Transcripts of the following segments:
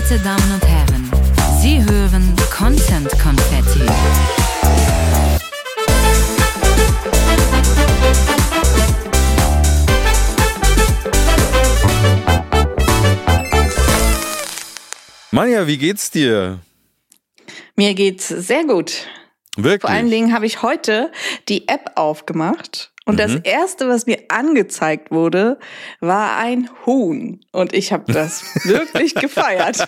Verehrte Damen und Herren, Sie hören Content Konfetti. Manja, wie geht's dir? Mir geht's sehr gut. Wirklich? Vor allen Dingen habe ich heute die App aufgemacht und das Erste, was mir angezeigt wurde, war ein Huhn. Und ich habe das wirklich gefeiert.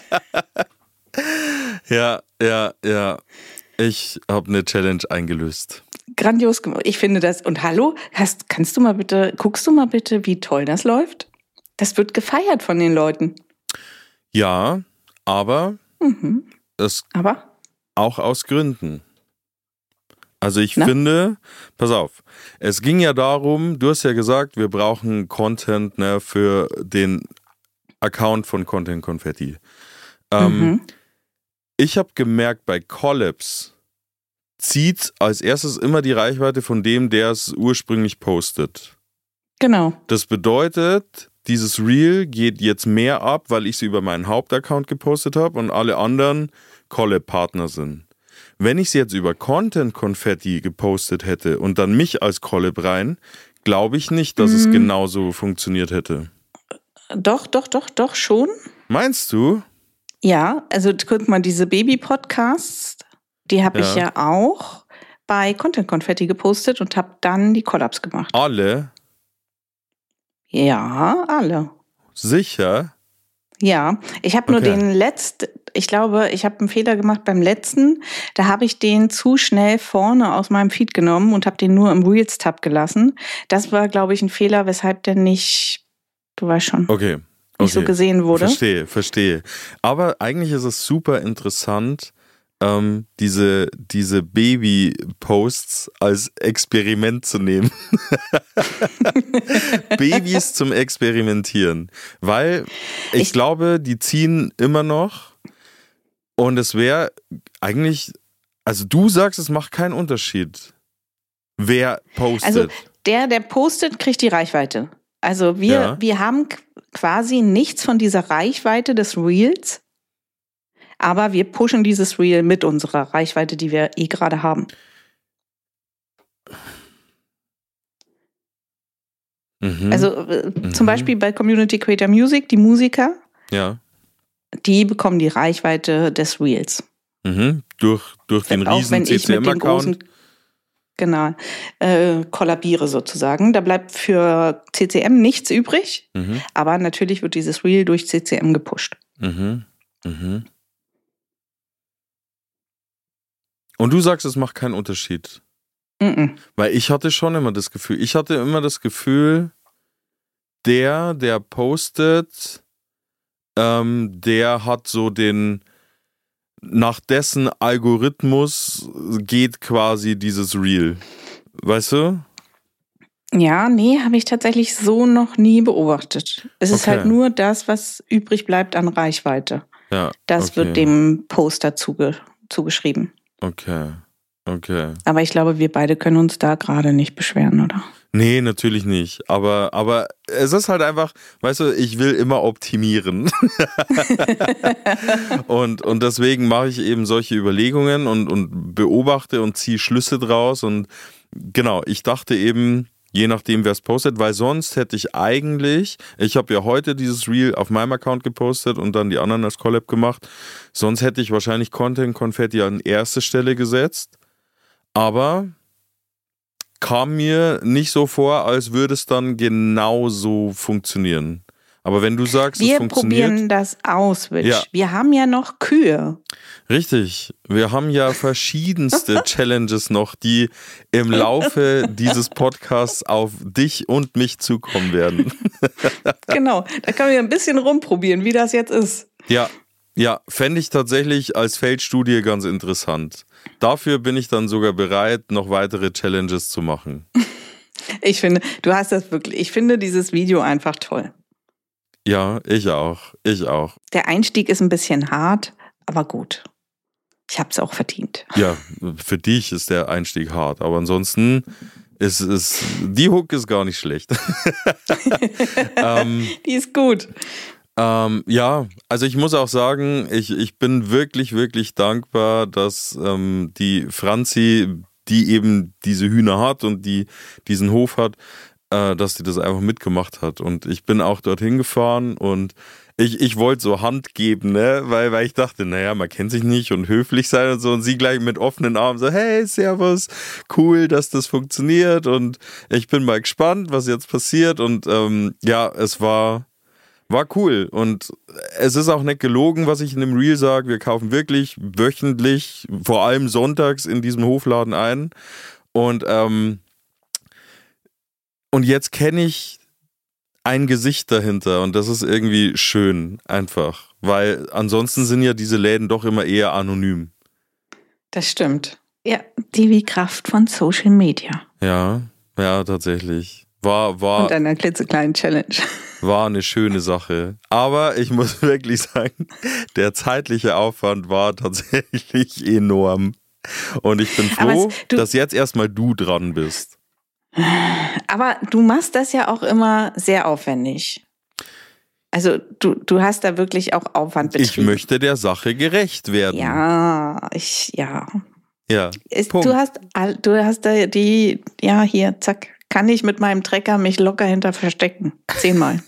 Ja. Ich habe eine Challenge eingelöst. Grandios gemacht. Ich finde das. Und hallo, guckst du mal bitte, wie toll das läuft? Das wird gefeiert von den Leuten. Ja, aber Aber? Auch aus Gründen. Also ich finde, pass auf, es ging ja darum, du hast ja gesagt, wir brauchen Content für den Account von Content Konfetti. Ich habe gemerkt, bei Collabs zieht als erstes immer die Reichweite von dem, der es ursprünglich postet. Genau. Das bedeutet, dieses Reel geht jetzt mehr ab, weil ich sie über meinen Hauptaccount gepostet habe und alle anderen Collab-Partner sind. Wenn ich sie jetzt über Content Konfetti gepostet hätte und dann mich als Collab rein, glaube ich nicht, dass es genauso funktioniert hätte. Doch, schon. Meinst du? Ja, also guck mal, diese Baby-Podcasts, die habe ich ja auch bei Content Konfetti gepostet und habe dann die Collabs gemacht. Alle? Ja, alle. Sicher? Ja, ich habe nur ich glaube, ich habe einen Fehler gemacht beim letzten. Da habe ich den zu schnell vorne aus meinem Feed genommen und habe den nur im Reels-Tab gelassen. Das war, glaube ich, ein Fehler, weshalb der nicht, du weißt schon, nicht so gesehen wurde. Verstehe. Aber eigentlich ist es super interessant, diese Baby-Posts als Experiment zu nehmen. Babys zum Experimentieren. Weil ich glaube, die ziehen immer noch und es wäre eigentlich, also du sagst, es macht keinen Unterschied, wer postet. Also der postet, kriegt die Reichweite. Also wir haben quasi nichts von dieser Reichweite des Reels, aber wir pushen dieses Reel mit unserer Reichweite, die wir gerade haben. Also zum Beispiel bei Community Creator Music, die Musiker, die bekommen die Reichweite des Reels. Durch den riesen CCM-Account. Genau, kollabiere sozusagen. Da bleibt für CCM nichts übrig, aber natürlich wird dieses Reel durch CCM gepusht. Und du sagst, es macht keinen Unterschied. Weil ich hatte immer das Gefühl, der postet, der hat so nach dessen Algorithmus geht quasi dieses Reel. Weißt du? Ja, nee, habe ich tatsächlich so noch nie beobachtet. Es ist halt nur das, was übrig bleibt an Reichweite. Ja, das wird dem Poster zugeschrieben. Okay. Aber ich glaube, wir beide können uns da gerade nicht beschweren, oder? Nee, natürlich nicht. Aber es ist halt einfach, weißt du, ich will immer optimieren. und deswegen mache ich eben solche Überlegungen und beobachte und ziehe Schlüsse draus. Und genau, ich dachte eben, je nachdem, wer es postet, weil sonst hätte ich habe ja heute dieses Reel auf meinem Account gepostet und dann die anderen als Collab gemacht. Sonst hätte ich wahrscheinlich Content Konfetti an erste Stelle gesetzt. Aber kam mir nicht so vor, als würde es dann genauso funktionieren. Aber wenn du sagst, es funktioniert... Wir probieren das aus, Witch. Ja. Wir haben ja noch Kühe. Richtig. Wir haben ja verschiedenste Challenges noch, die im Laufe dieses Podcasts auf dich und mich zukommen werden. Genau. Da können wir ein bisschen rumprobieren, wie das jetzt ist. Ja, fände ich tatsächlich als Feldstudie ganz interessant. Dafür bin ich dann sogar bereit, noch weitere Challenges zu machen. Ich finde, du hast das wirklich, ich finde dieses Video einfach toll. Ja, ich auch. Der Einstieg ist ein bisschen hart, aber gut. Ich habe es auch verdient. Ja, für dich ist der Einstieg hart, aber ansonsten die Hook ist gar nicht schlecht. Die ist gut. Ja, also ich muss auch sagen, ich bin wirklich, wirklich dankbar, dass die Franzi, die eben diese Hühner hat und die diesen Hof hat, dass sie das einfach mitgemacht hat. Und ich bin auch dorthin gefahren und ich wollte so Hand geben, ne? Weil ich dachte, naja, man kennt sich nicht und höflich sein und so. Und sie gleich mit offenen Armen so, hey, servus, cool, dass das funktioniert. Und ich bin mal gespannt, was jetzt passiert. Und ja, es war cool. Und es ist auch nicht gelogen, was ich in dem Reel sage. Wir kaufen wirklich wöchentlich, vor allem sonntags in diesem Hofladen ein. Und jetzt kenne ich ein Gesicht dahinter und das ist irgendwie schön, einfach. Weil ansonsten sind ja diese Läden doch immer eher anonym. Das stimmt. Ja, die Kraft von Social Media. Ja, tatsächlich. War und einer klitzekleinen Challenge. War eine schöne Sache. Aber ich muss wirklich sagen, der zeitliche Aufwand war tatsächlich enorm. Und ich bin froh, dass jetzt erstmal du dran bist. Aber du machst das ja auch immer sehr aufwendig. Also du hast da wirklich auch Aufwand betrieben. Ich möchte der Sache gerecht werden. Ja. Ja. Du hast da hier, zack, kann ich mit meinem Trecker mich locker hinter verstecken. 10-mal.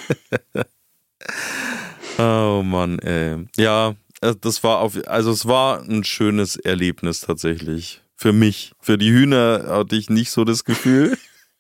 Oh Mann, ey. Ja, es war ein schönes Erlebnis tatsächlich. Für mich. Für die Hühner hatte ich nicht so das Gefühl.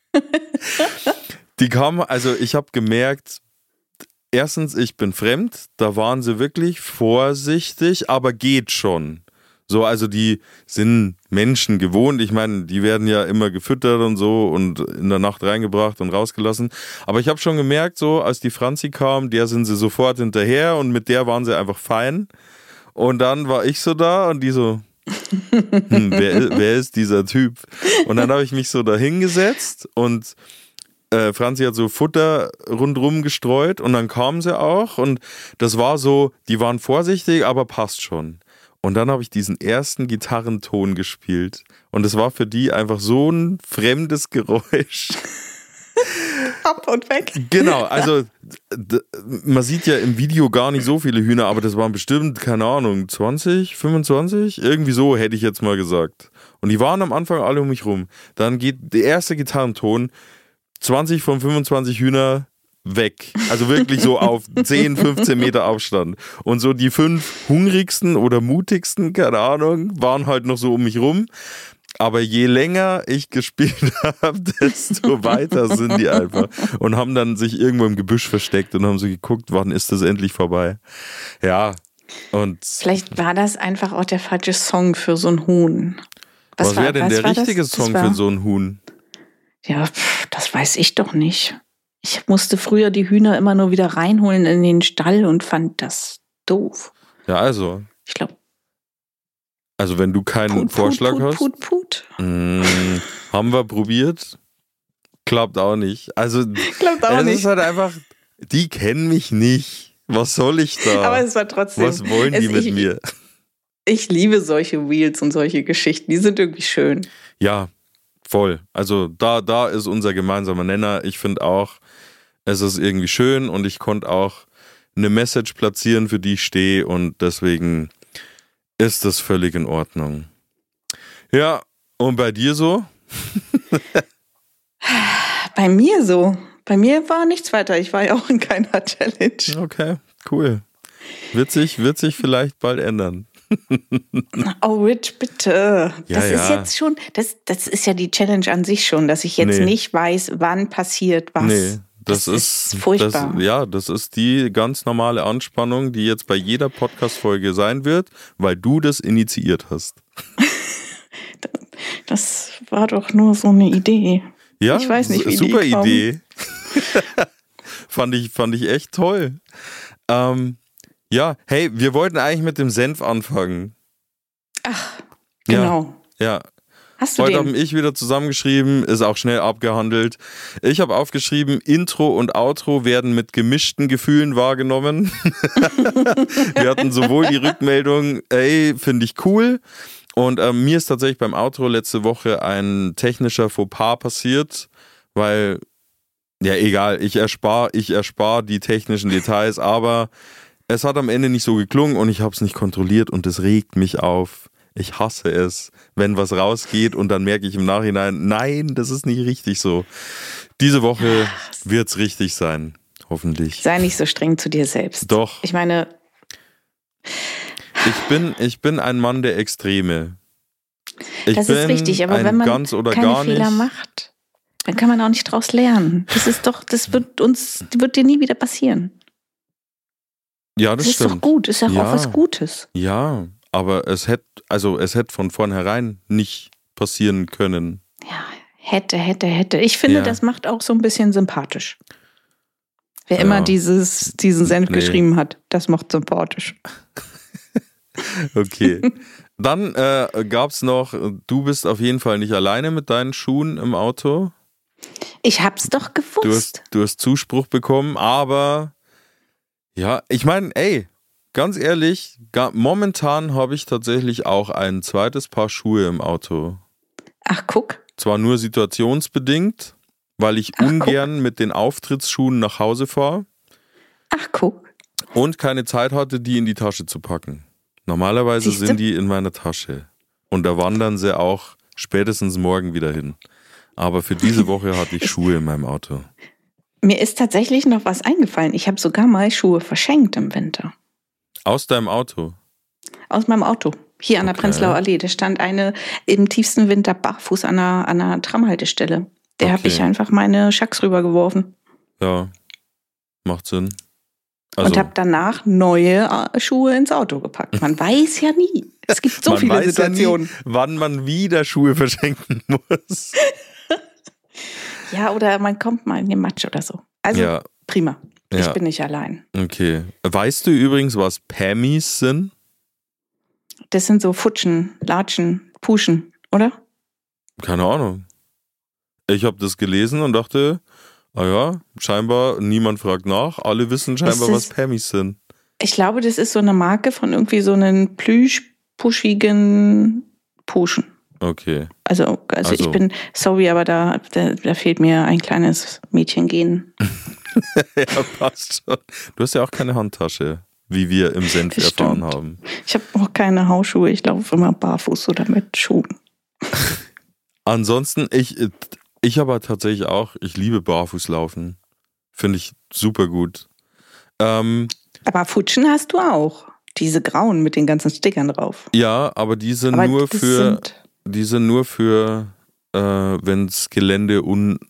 Die kamen, also ich habe gemerkt, erstens, ich bin fremd, da waren sie wirklich vorsichtig, aber geht schon. So, also die sind Menschen gewohnt. Ich meine, die werden ja immer gefüttert und so und in der Nacht reingebracht und rausgelassen. Aber ich habe schon gemerkt, so als die Franzi kam, der sind sie sofort hinterher und mit der waren sie einfach fein. Und dann war ich so da und die so, wer ist dieser Typ? Und dann habe ich mich so da hingesetzt und Franzi hat so Futter rundrum gestreut und dann kamen sie auch und das war so, die waren vorsichtig, aber passt schon. Und dann habe ich diesen ersten Gitarrenton gespielt und es war für die einfach so ein fremdes Geräusch. Ab und weg. Genau, also man sieht ja im Video gar nicht so viele Hühner, aber das waren bestimmt, keine Ahnung, 20, 25? Irgendwie so hätte ich jetzt mal gesagt. Und die waren am Anfang alle um mich rum. Dann geht der erste Gitarrenton, 20 von 25 Hühner weg. Also wirklich so auf 10, 15 Meter Abstand. Und so die 5 hungrigsten oder mutigsten, keine Ahnung, waren halt noch so um mich rum. Aber je länger ich gespielt habe, desto weiter sind die einfach. Und haben dann sich irgendwo im Gebüsch versteckt und haben so geguckt, wann ist das endlich vorbei. Ja, und... Vielleicht war das einfach auch der falsche Song für so ein Huhn. Was wäre denn der richtige Song für so ein Huhn? Ja, das weiß ich doch nicht. Ich musste früher die Hühner immer nur wieder reinholen in den Stall und fand das doof. Ja, also. Ich glaube. Also wenn du keinen Vorschlag hast. Haben wir probiert. Klappt auch nicht. Also klappt auch nicht. Es ist halt einfach, die kennen mich nicht. Was soll ich da? Aber es war trotzdem. Was wollen die mit mir? Ich liebe solche Reels und solche Geschichten. Die sind irgendwie schön. Ja, voll. Also da ist unser gemeinsamer Nenner. Ich finde auch, es ist irgendwie schön und ich konnte auch eine Message platzieren, für die ich stehe und deswegen ist das völlig in Ordnung. Ja, und bei dir so? Bei mir so? Bei mir war nichts weiter. Ich war ja auch in keiner Challenge. Okay, cool. Wird sich vielleicht bald ändern. Oh, Rich, bitte. Das ja. ist jetzt schon, das ist ja die Challenge an sich schon, dass ich jetzt nicht weiß, wann passiert was. Nee, das ist furchtbar. Das ist die ganz normale Anspannung, die jetzt bei jeder Podcast-Folge sein wird, weil du das initiiert hast. Das war doch nur so eine Idee. Ja, ich weiß nicht, wie super die Idee. fand ich echt toll. Ja, hey, wir wollten eigentlich mit dem Senf anfangen. Ach, genau. Ja. Hast du Heute den? habe ich wieder zusammengeschrieben, ist auch schnell abgehandelt. Ich habe aufgeschrieben, Intro und Outro werden mit gemischten Gefühlen wahrgenommen. Wir hatten sowohl die Rückmeldung, ey, finde ich cool. Und mir ist tatsächlich beim Outro letzte Woche ein technischer Fauxpas passiert, weil Ja, egal, ich erspare die technischen Details, aber es hat am Ende nicht so geklungen und ich habe es nicht kontrolliert und es regt mich auf. Ich hasse es, wenn was rausgeht und dann merke ich im Nachhinein, nein, das ist nicht richtig so. Diese Woche wird's richtig sein, hoffentlich. Sei nicht so streng zu dir selbst. Doch. Ich meine... Ich bin ein Mann der Extreme. Das ist richtig, aber wenn man ganz oder keine gar Fehler nicht macht, dann kann man auch nicht draus lernen. Das wird dir nie wieder passieren. Ja, das ist stimmt. doch gut, ist ja auch was Gutes. Ja, aber es hätte von vornherein nicht passieren können. Ja, hätte. Ich finde, das macht auch so ein bisschen sympathisch. Wer immer diesen Senf geschrieben hat, das macht sympathisch. Okay. Dann gab's noch, du bist auf jeden Fall nicht alleine mit deinen Schuhen im Auto. Ich hab's doch gewusst. Du hast Zuspruch bekommen, aber ja, ich meine, ganz ehrlich, momentan habe ich tatsächlich auch ein zweites Paar Schuhe im Auto. Ach, guck. Zwar nur situationsbedingt, weil ich ungern mit den Auftrittsschuhen nach Hause fahre. Ach, guck. Und keine Zeit hatte, die in die Tasche zu packen. Normalerweise sind die in meiner Tasche. Und da wandern sie auch spätestens morgen wieder hin. Aber für diese Woche hatte ich Schuhe in meinem Auto. Mir ist tatsächlich noch was eingefallen. Ich habe sogar mal Schuhe verschenkt im Winter. Aus deinem Auto? Aus meinem Auto. Hier an der Prenzlauer Allee. Da stand eine im tiefsten Winter barfuß an einer Tramhaltestelle. Der habe ich einfach meine Schacks rübergeworfen. Ja, macht Sinn. Und habe danach neue Schuhe ins Auto gepackt. Man weiß ja nie. Es gibt so viele Situationen. Ja nie, wann man wieder Schuhe verschenken muss. Ja, oder man kommt mal in den Matsch oder so. Also prima. Ich bin nicht allein. Okay. Weißt du übrigens, was Pammies sind? Das sind so Futschen, Latschen, Puschen, oder? Keine Ahnung. Ich habe das gelesen und dachte, scheinbar niemand fragt nach. Alle wissen scheinbar, was Pammies sind. Ich glaube, das ist so eine Marke von irgendwie so einem plüschpuschigen Puschen. Okay. Also ich bin, sorry, aber da fehlt mir ein kleines Mädchengehen. Ja, passt schon. Du hast ja auch keine Handtasche, wie wir im Senf erfahren haben. Ich habe auch keine Hausschuhe. Ich laufe immer barfuß oder mit Schuhen. Ansonsten, ich aber tatsächlich auch, ich liebe Barfußlaufen. Finde ich super gut. Aber Futschen hast du auch. Diese grauen mit den ganzen Stickern drauf. Ja, aber die sind nur für, wenn das Gelände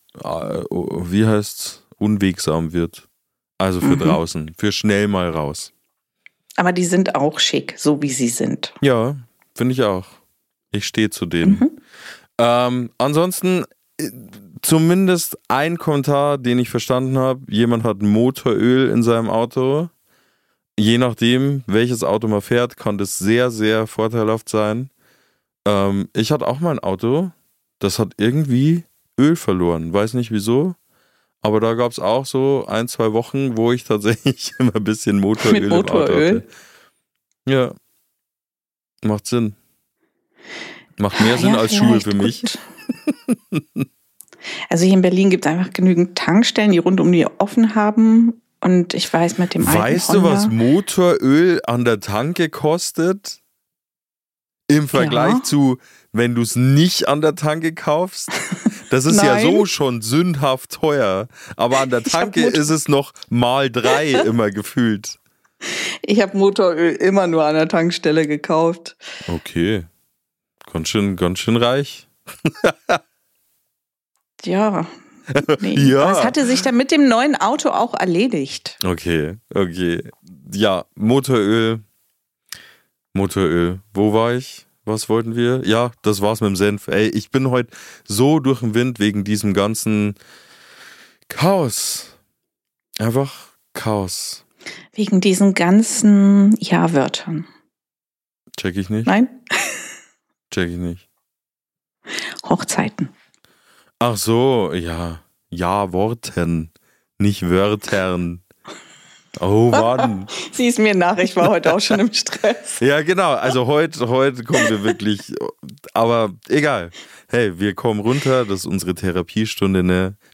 unwegsam wird. Also für draußen, für schnell mal raus. Aber die sind auch schick, so wie sie sind. Ja, finde ich auch. Ich stehe zu denen. Ansonsten zumindest ein Kommentar, den ich verstanden habe. Jemand hat Motoröl in seinem Auto. Je nachdem, welches Auto man fährt, kann das sehr, sehr vorteilhaft sein. Ich hatte auch mal ein Auto, das hat irgendwie Öl verloren. Weiß nicht wieso. Aber da gab es auch so 1-2 Wochen, wo ich tatsächlich immer ein bisschen Motoröl im Auto hatte. Ja. Macht Sinn. Macht mehr Sinn als Schuhe für mich. Also hier in Berlin gibt es einfach genügend Tankstellen, die rund um die offen haben. Und ich weiß mit dem alten Weißt du, was Motoröl an der Tanke kostet? Im Vergleich zu, wenn du es nicht an der Tanke kaufst? Das ist ja so schon sündhaft teuer. Aber an der Tanke ist es noch mal 3 immer gefühlt. Ich habe Motoröl immer nur an der Tankstelle gekauft. Okay. Ganz schön reich. Ja. Nee. Ja. Aber es hatte sich dann mit dem neuen Auto auch erledigt. Okay. Ja, Motoröl. Wo war ich? Was wollten wir? Ja, das war's mit dem Senf. Ey, ich bin heute so durch den Wind wegen diesem ganzen Chaos. Einfach Chaos. Wegen diesen ganzen Ja-Wörtern. Check ich nicht? Nein? Check ich nicht. Hochzeiten. Ach so, ja. Ja, Worten, nicht Wörtern. Oh Mann. Sieh es mir nach, ich war heute auch schon im Stress. Ja, genau. Also heute kommen wir wirklich, aber egal. Hey, wir kommen runter, das ist unsere Therapiestunde, ne?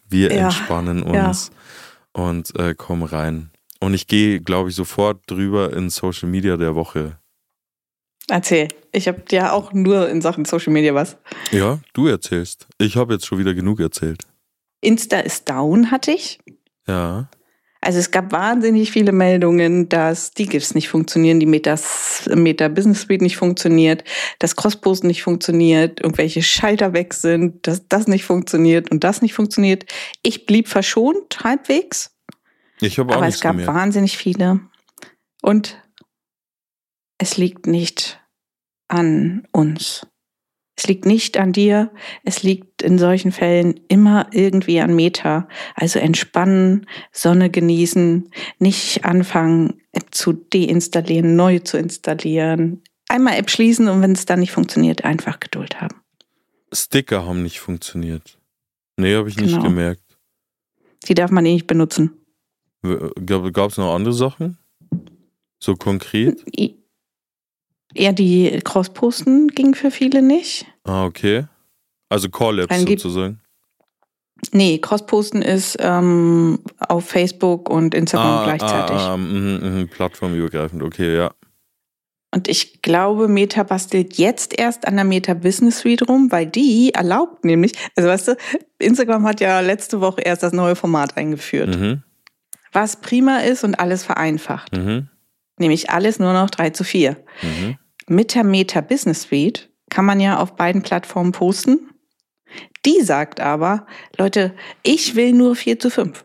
Wir entspannen uns und kommen rein. Und ich gehe, glaube ich, sofort drüber in Social Media der Woche. Erzähl. Ich habe ja auch nur in Sachen Social Media was. Ja, du erzählst. Ich habe jetzt schon wieder genug erzählt. Insta ist down, hatte ich. Ja. Also es gab wahnsinnig viele Meldungen, dass die GIFs nicht funktionieren, die Meta Business Suite nicht funktioniert, dass Crossposten nicht funktioniert, irgendwelche Schalter weg sind, dass das nicht funktioniert und das nicht funktioniert. Ich blieb verschont, halbwegs. Ich habe auch aber nichts es gab gemerkt. wahnsinnig viele. Und es liegt nicht an uns. Es liegt nicht an dir. Es liegt in solchen Fällen immer irgendwie an Meta. Also entspannen, Sonne genießen, nicht anfangen zu deinstallieren, neu zu installieren. Einmal App schließen und wenn es dann nicht funktioniert, einfach Geduld haben. Sticker haben nicht funktioniert. Nee, habe ich nicht gemerkt. Die darf man nicht benutzen. Gab es noch andere Sachen? So konkret? Ja, die Crossposten ging für viele nicht. Ah, okay. Also Call-Apps sozusagen. Nee, Crossposten ist auf Facebook und Instagram gleichzeitig. Plattformübergreifend, okay, ja. Und ich glaube, Meta bastelt jetzt erst an der Meta Business Suite rum, weil die erlaubt nämlich, also weißt du, Instagram hat ja letzte Woche erst das neue Format eingeführt. Was prima ist und alles vereinfacht. Nämlich alles nur noch 3:4. Mit der Meta Business Suite kann man ja auf beiden Plattformen posten. Die sagt aber, Leute, ich will nur 4:5.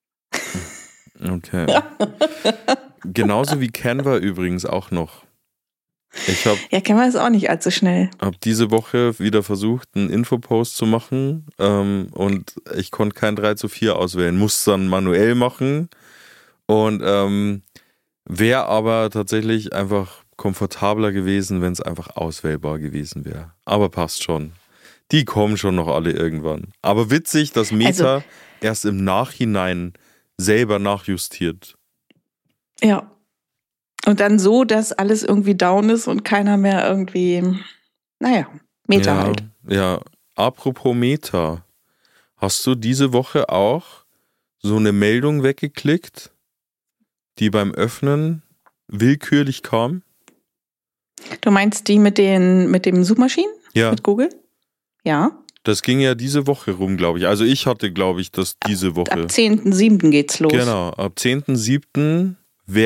Okay. Genauso wie Canva übrigens auch noch. Canva ist auch nicht allzu schnell. Ich habe diese Woche wieder versucht, einen Infopost zu machen und ich konnte kein 3:4 auswählen. Musste dann manuell machen und wäre aber tatsächlich einfach komfortabler gewesen, wenn es einfach auswählbar gewesen wäre. Aber passt schon. Die kommen schon noch alle irgendwann. Aber witzig, dass Meta erst im Nachhinein selber nachjustiert. Ja. Und dann so, dass alles irgendwie down ist und keiner mehr irgendwie, Meta halt. Ja, apropos Meta. Hast du diese Woche auch so eine Meldung weggeklickt, die beim Öffnen willkürlich kam? Du meinst die mit den Suchmaschinen? Ja. Mit Google? Ja. Das ging ja diese Woche rum, glaube ich. Also ich hatte, glaube ich, das diese Woche. Ab 10.7. geht's los. Genau, ab 10.7.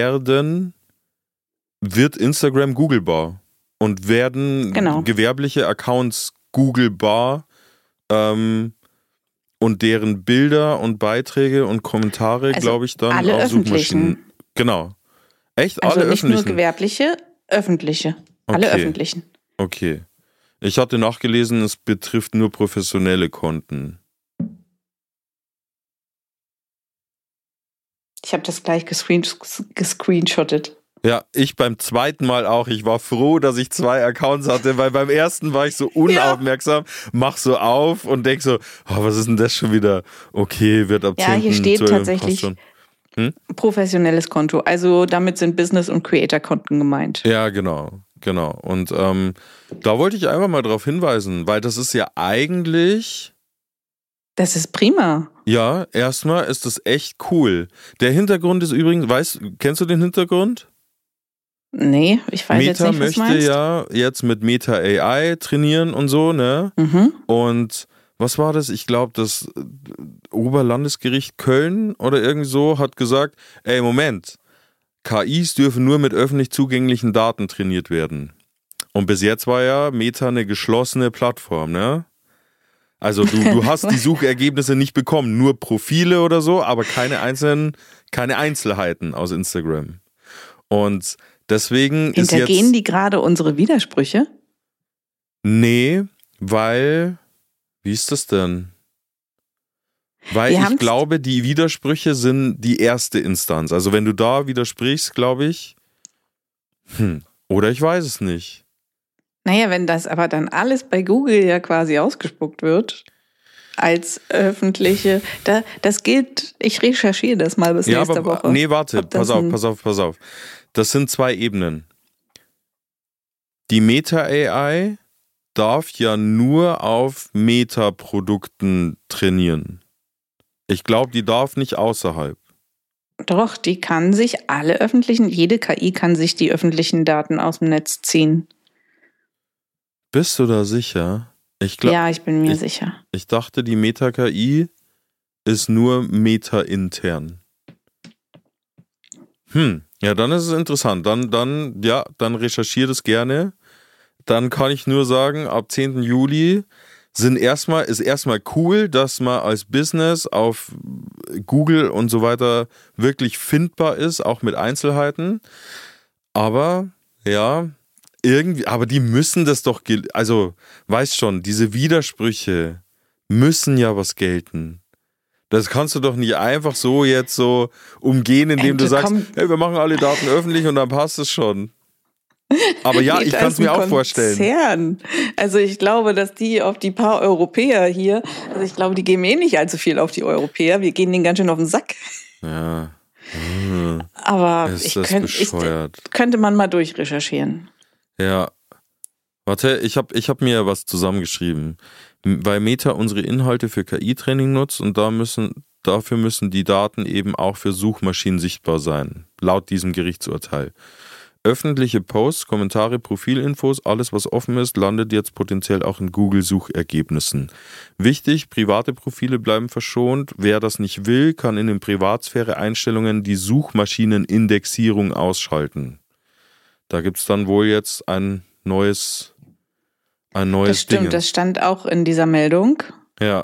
wird Instagram Googlebar und werden gewerbliche Accounts Googlebar und deren Bilder und Beiträge und Kommentare, glaube ich, dann alle auf Suchmaschinen. Genau. Echt? Also alle nicht öffentlichen? Nur gewerbliche, öffentliche. Alle öffentlichen. Okay. Ich hatte nachgelesen, es betrifft nur professionelle Konten. Ich habe das gleich gescreenshottet. Ja, ich beim zweiten Mal auch. Ich war froh, dass ich 2 Accounts hatte, weil beim ersten war ich so unaufmerksam, mach so auf und denk so, was ist denn das schon wieder? Okay, wird ab 10. Ja, hier steht 12, tatsächlich professionelles Konto. Also damit sind Business- und Creator-Konten gemeint. Ja, genau. Und da wollte ich einfach mal drauf hinweisen, weil das ist ja eigentlich... Das ist prima. Ja, erstmal ist das echt cool. Der Hintergrund ist übrigens, kennst du den Hintergrund? Nee, ich weiß jetzt nicht, was du meinst. Meta möchte ja jetzt mit Meta AI trainieren und so, ne? Und was war das? Ich glaube, das Oberlandesgericht Köln oder irgendwie so hat gesagt, Moment, KIs dürfen nur mit öffentlich zugänglichen Daten trainiert werden. Und bis jetzt war ja Meta eine geschlossene Plattform, ne? Also du hast die Suchergebnisse nicht bekommen, nur Profile oder so, aber keine Einzelheiten aus Instagram. Und deswegen ist jetzt... Hintergehen die gerade unsere Widersprüche? Nee, weil... Wie ist das denn? Weil ich glaube, die Widersprüche sind die erste Instanz. Also wenn du da widersprichst, glaube ich... Oder ich weiß es nicht. Naja, wenn das aber dann alles bei Google ja quasi ausgespuckt wird, als öffentliche, das gilt, ich recherchiere das mal bis nächste Woche. Nee, warte, pass auf. Das sind 2 Ebenen. Die Meta-AI darf ja nur auf Meta-Produkten trainieren. Ich glaube, die darf nicht außerhalb. Doch, die kann sich jede KI kann sich die öffentlichen Daten aus dem Netz ziehen. Bist du da sicher? Ja, ich bin mir sicher. Ich dachte, die Meta-KI ist nur meta-intern. Ja, dann ist es interessant. Dann recherchiere das gerne. Dann kann ich nur sagen, ab 10. Juli ist erstmal cool, dass man als Business auf Google und so weiter wirklich findbar ist, auch mit Einzelheiten. Aber ja, aber die müssen das doch, also weißt schon, diese Widersprüche müssen ja was gelten. Das kannst du doch nicht einfach so jetzt so umgehen, indem du sagst, hey, wir machen alle Daten öffentlich und dann passt es schon. Aber ja, ich kann es mir auch vorstellen. Also ich glaube, dass die auf die paar Europäer hier, also ich glaube, die gehen nicht allzu viel auf die Europäer. Wir gehen denen ganz schön auf den Sack. Ja. Aber könnte man mal durchrecherchieren. Ja. Warte, ich hab mir was zusammengeschrieben. Weil Meta unsere Inhalte für KI-Training nutzt und dafür müssen die Daten eben auch für Suchmaschinen sichtbar sein, laut diesem Gerichtsurteil. Öffentliche Posts, Kommentare, Profilinfos, alles was offen ist, landet jetzt potenziell auch in Google-Suchergebnissen. Wichtig, private Profile bleiben verschont. Wer das nicht will, kann in den Privatsphäre-Einstellungen die Suchmaschinenindexierung ausschalten. Da gibt es dann wohl jetzt ein neues Das stimmt, Ding. Das stand auch in dieser Meldung. Ja.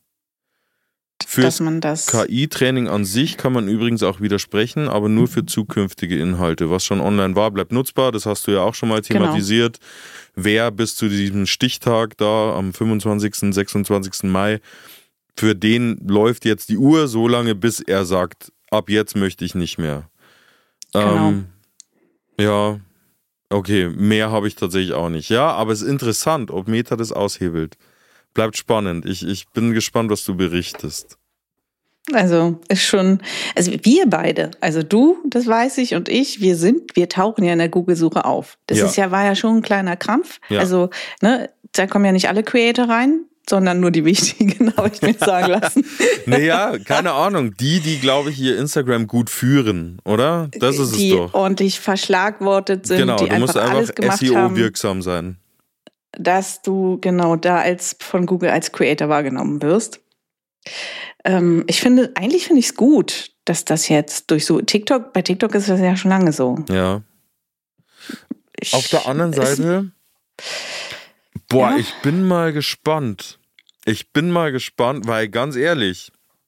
Fürs KI-Training an sich kann man übrigens auch widersprechen, aber nur für zukünftige Inhalte. Was schon online war, bleibt nutzbar. Das hast du ja auch schon mal thematisiert. Genau. Wer bis zu diesem Stichtag da am 25., 26. Mai, für den läuft jetzt die Uhr so lange, bis er sagt, ab jetzt möchte ich nicht mehr. Genau. Ja, okay, mehr habe ich tatsächlich auch nicht. Ja, aber es ist interessant, ob Meta das aushebelt. Bleibt spannend. Ich bin gespannt, was du berichtest. Also wir beide, also du, das weiß ich, und ich, wir tauchen ja in der Google-Suche auf. Das war ja schon ein kleiner Krampf. Ja. Also, da kommen ja nicht alle Creator rein, sondern nur die wichtigen, habe ich mir sagen lassen. Naja, keine Ahnung. Die, glaube ich, ihr Instagram gut führen, oder? Das ist es doch. Die ordentlich verschlagwortet sind, genau, die du musst einfach alles gemacht SEO-wirksam sein. Dass du genau da von Google als Creator wahrgenommen wirst. Eigentlich finde ich es gut, dass das jetzt durch so bei TikTok ist das ja schon lange so. Ja. Auf der anderen Seite, ich bin mal gespannt. Weil ganz ehrlich,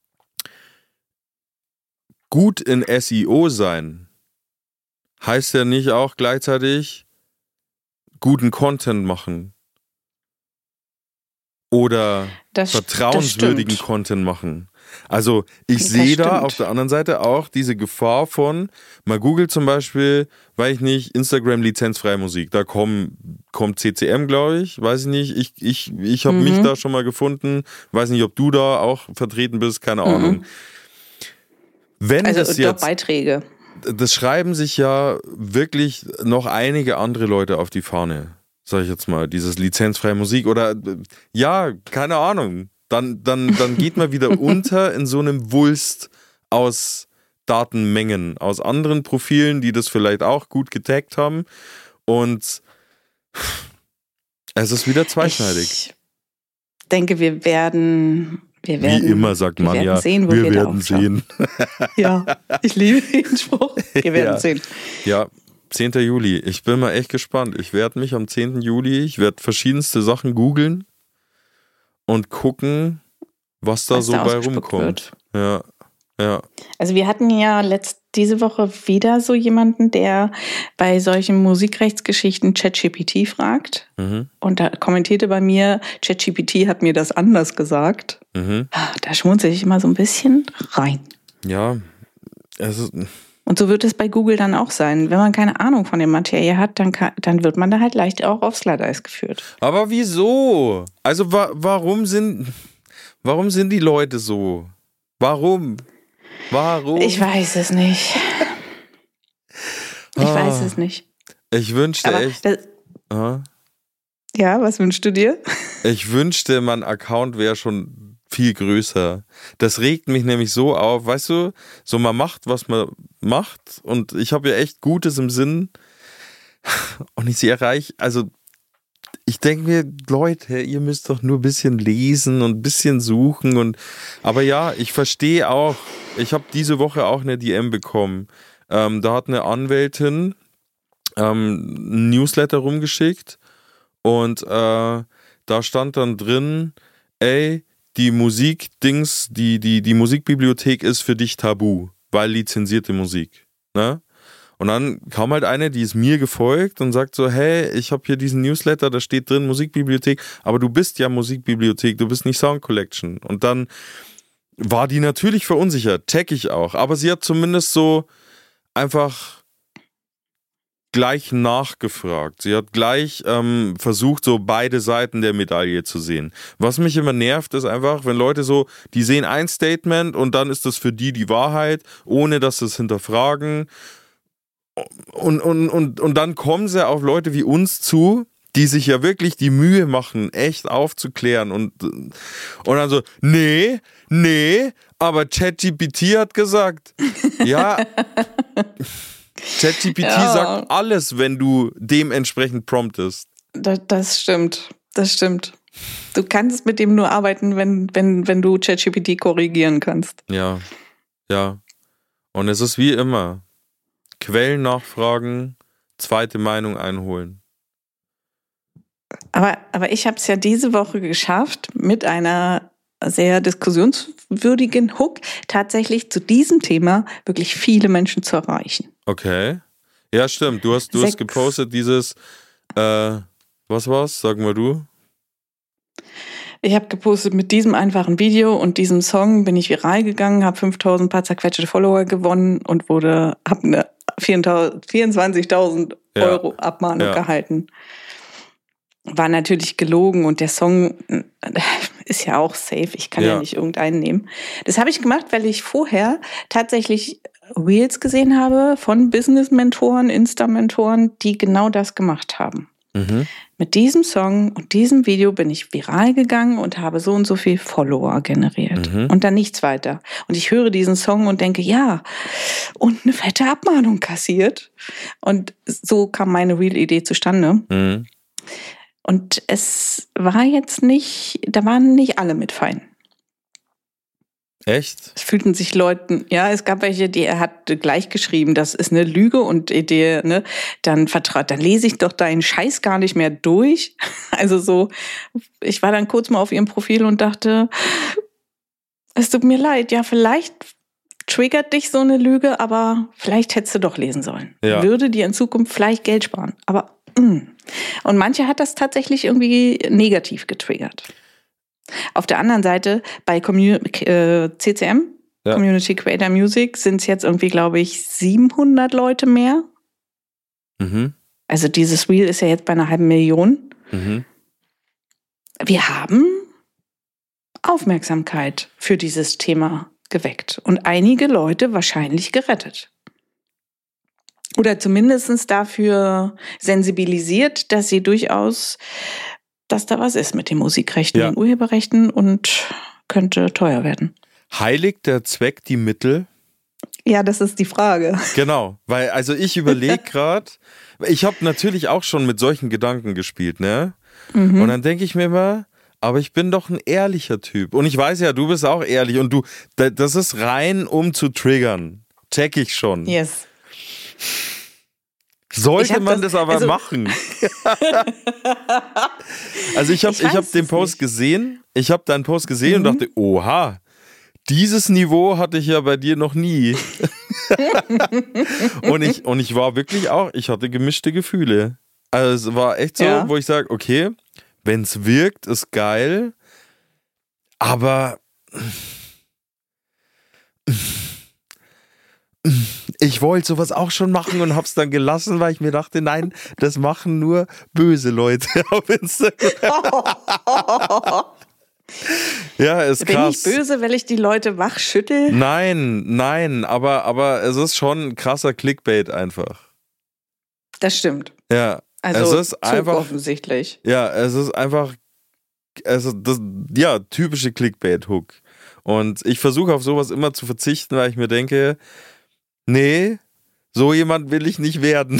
gut in SEO sein heißt ja nicht auch gleichzeitig guten Content machen. Oder vertrauenswürdigen Content machen. Also ich sehe da auf der anderen Seite auch diese Gefahr von, mal Google zum Beispiel, weiß ich nicht, Instagram lizenzfreie Musik. Da kommt CCM, glaube ich, weiß ich nicht. Ich habe mich da schon mal gefunden. Weiß nicht, ob du da auch vertreten bist, keine Ahnung. Beiträge. Das schreiben sich ja wirklich noch einige andere Leute auf die Fahne. Sag ich jetzt mal, dieses lizenzfreie Musik oder ja, keine Ahnung. Dann geht man wieder unter in so einem Wulst aus Datenmengen, aus anderen Profilen, die das vielleicht auch gut getaggt haben. Und es ist wieder zweischneidig. Ich denke, wir werden wie immer sagt man ja, sehen, wir werden sehen. Ja, ich liebe den Spruch. Wir werden sehen. Ja. 10. Juli. Ich bin mal echt gespannt. Ich werde mich am 10. Juli, verschiedenste Sachen googeln und gucken, was da so bei rumkommt. Ja. Also wir hatten ja diese Woche wieder so jemanden, der bei solchen Musikrechtsgeschichten ChatGPT fragt. Und da kommentierte bei mir, ChatGPT hat mir das anders gesagt. Da schmunzel ich immer so ein bisschen rein. Ja, es ist... Und so wird es bei Google dann auch sein. Wenn man keine Ahnung von der Materie hat, dann wird man da halt leicht auch aufs Glatteis geführt. Aber wieso? Also warum sind die Leute so? Warum? Ich weiß es nicht. Ich wünschte echt... Ja, was wünschst du dir? Ich wünschte, mein Account wäre schon viel größer. Das regt mich nämlich so auf, weißt du, so man macht, was man macht und ich habe ja echt Gutes im Sinn und ich erreiche, also ich denke mir, Leute, ihr müsst doch nur ein bisschen lesen und ein bisschen suchen aber ja, ich verstehe auch, ich habe diese Woche auch eine DM bekommen, da hat eine Anwältin ein Newsletter rumgeschickt und da stand dann drin, ey, die Musikdings, die Musikbibliothek ist für dich tabu, weil lizenzierte Musik, ne? Und dann kam halt eine, die ist mir gefolgt und sagt so, hey, ich habe hier diesen Newsletter, da steht drin Musikbibliothek, aber du bist ja Musikbibliothek, du bist nicht Sound Collection. Und dann war die natürlich verunsichert, check ich auch, aber sie hat zumindest so einfach gleich nachgefragt. Sie hat gleich versucht, so beide Seiten der Medaille zu sehen. Was mich immer nervt, ist einfach, wenn Leute so, die sehen ein Statement und dann ist das für die Wahrheit, ohne dass sie es hinterfragen. Und dann kommen sie auf Leute wie uns zu, die sich ja wirklich die Mühe machen, echt aufzuklären und dann so, nee, aber ChatGPT hat gesagt. Ja, ChatGPT sagt alles, wenn du dementsprechend promptest. Das stimmt. Du kannst mit dem nur arbeiten, wenn du ChatGPT korrigieren kannst. Ja. Und es ist wie immer. Quellen nachfragen, zweite Meinung einholen. Aber ich habe es ja diese Woche geschafft, mit einer sehr diskussionswürdigen Hook tatsächlich zu diesem Thema wirklich viele Menschen zu erreichen. Okay. Ja, stimmt. Du hast gepostet dieses, was war's? Sag mal du. Ich habe gepostet, mit diesem einfachen Video und diesem Song bin ich viral gegangen, habe 5.000 paar zerquetschte Follower gewonnen und habe eine 24.000 Euro Abmahnung gehalten. War natürlich gelogen und der Song ist ja auch safe. Ich kann ja nicht irgendeinen nehmen. Das habe ich gemacht, weil ich vorher tatsächlich Reels gesehen habe von Business-Mentoren, Insta-Mentoren, die genau das gemacht haben. Mhm. Mit diesem Song und diesem Video bin ich viral gegangen und habe so und so viel Follower generiert. Mhm. Und dann nichts weiter. Und ich höre diesen Song und denke, ja, und eine fette Abmahnung kassiert. Und so kam meine Reel-Idee zustande. Mhm. Und es war jetzt nicht, da waren nicht alle mit fein. Echt? Es fühlten sich Leuten, es gab welche, er hat gleich geschrieben, das ist eine Lüge und Idee, ne, dann lese ich doch deinen Scheiß gar nicht mehr durch. Also so, ich war dann kurz mal auf ihrem Profil und dachte, es tut mir leid, ja, vielleicht triggert dich so eine Lüge, aber vielleicht hättest du doch lesen sollen. Ja. Würde dir in Zukunft vielleicht Geld sparen, aber und manche hat das tatsächlich irgendwie negativ getriggert. Auf der anderen Seite, bei CCM, Community Creator Music, sind es jetzt irgendwie, glaube ich, 700 Leute mehr. Mhm. Also dieses Reel ist ja jetzt bei 500.000. Mhm. Wir haben Aufmerksamkeit für dieses Thema geweckt und einige Leute wahrscheinlich gerettet. Oder zumindest dafür sensibilisiert, dass sie durchaus, dass da was ist mit den Musikrechten und Urheberrechten und könnte teuer werden. Heiligt der Zweck die Mittel? Ja, das ist die Frage. Genau, weil also ich überlege gerade, ich habe natürlich auch schon mit solchen Gedanken gespielt, ne? Mhm. Und dann denke ich mir immer, aber ich bin doch ein ehrlicher Typ. Und ich weiß ja, du bist auch ehrlich und das ist rein, um zu triggern. Check ich schon. Yes. Sollte man das aber machen? Also ich hab den Post gesehen, und dachte, oha, dieses Niveau hatte ich ja bei dir noch nie. und ich war wirklich auch, ich hatte gemischte Gefühle. Also es war echt so, wo ich sage, okay, wenn es wirkt, ist geil, aber ich wollte sowas auch schon machen und hab's dann gelassen, weil ich mir dachte, nein, das machen nur böse Leute auf Instagram. Ja, ist krass. Bin ich böse, weil ich die Leute wach schüttel? Nein, aber es ist schon ein krasser Clickbait einfach. Das stimmt. Ja, also es ist einfach offensichtlich. Ja, es ist einfach also das, ja, typische Clickbait-Hook. Und ich versuche auf sowas immer zu verzichten, weil ich mir denke, nee, so jemand will ich nicht werden.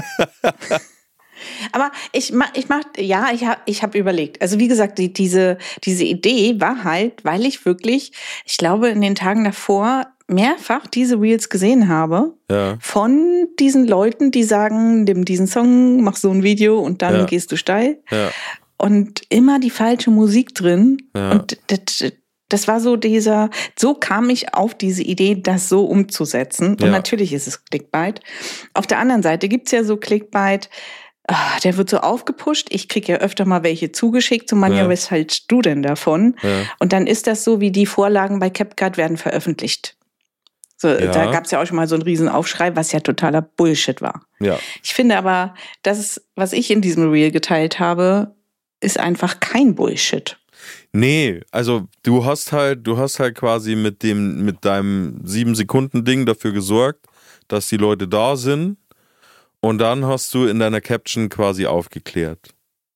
Aber ich habe überlegt. Also wie gesagt, diese Idee war halt, weil ich wirklich, ich glaube, in den Tagen davor mehrfach diese Reels gesehen habe von diesen Leuten, die sagen, nimm diesen Song, mach so ein Video und dann gehst du steil. Ja. Und immer die falsche Musik drin. Ja. Und das war so so kam ich auf diese Idee, das so umzusetzen. Und natürlich ist es Clickbait. Auf der anderen Seite gibt's ja so Clickbait, der wird so aufgepusht. Ich kriege ja öfter mal welche zugeschickt. So, Manja, was hältst du denn davon? Ja. Und dann ist das so, wie die Vorlagen bei CapCut werden veröffentlicht. So, da gab es ja auch schon mal so einen riesen Aufschrei, was ja totaler Bullshit war. Ja. Ich finde aber, das, was ich in diesem Reel geteilt habe, ist einfach kein Bullshit. Nee, also du hast halt quasi mit deinem 7-Sekunden-Ding dafür gesorgt, dass die Leute da sind. Und dann hast du in deiner Caption quasi aufgeklärt.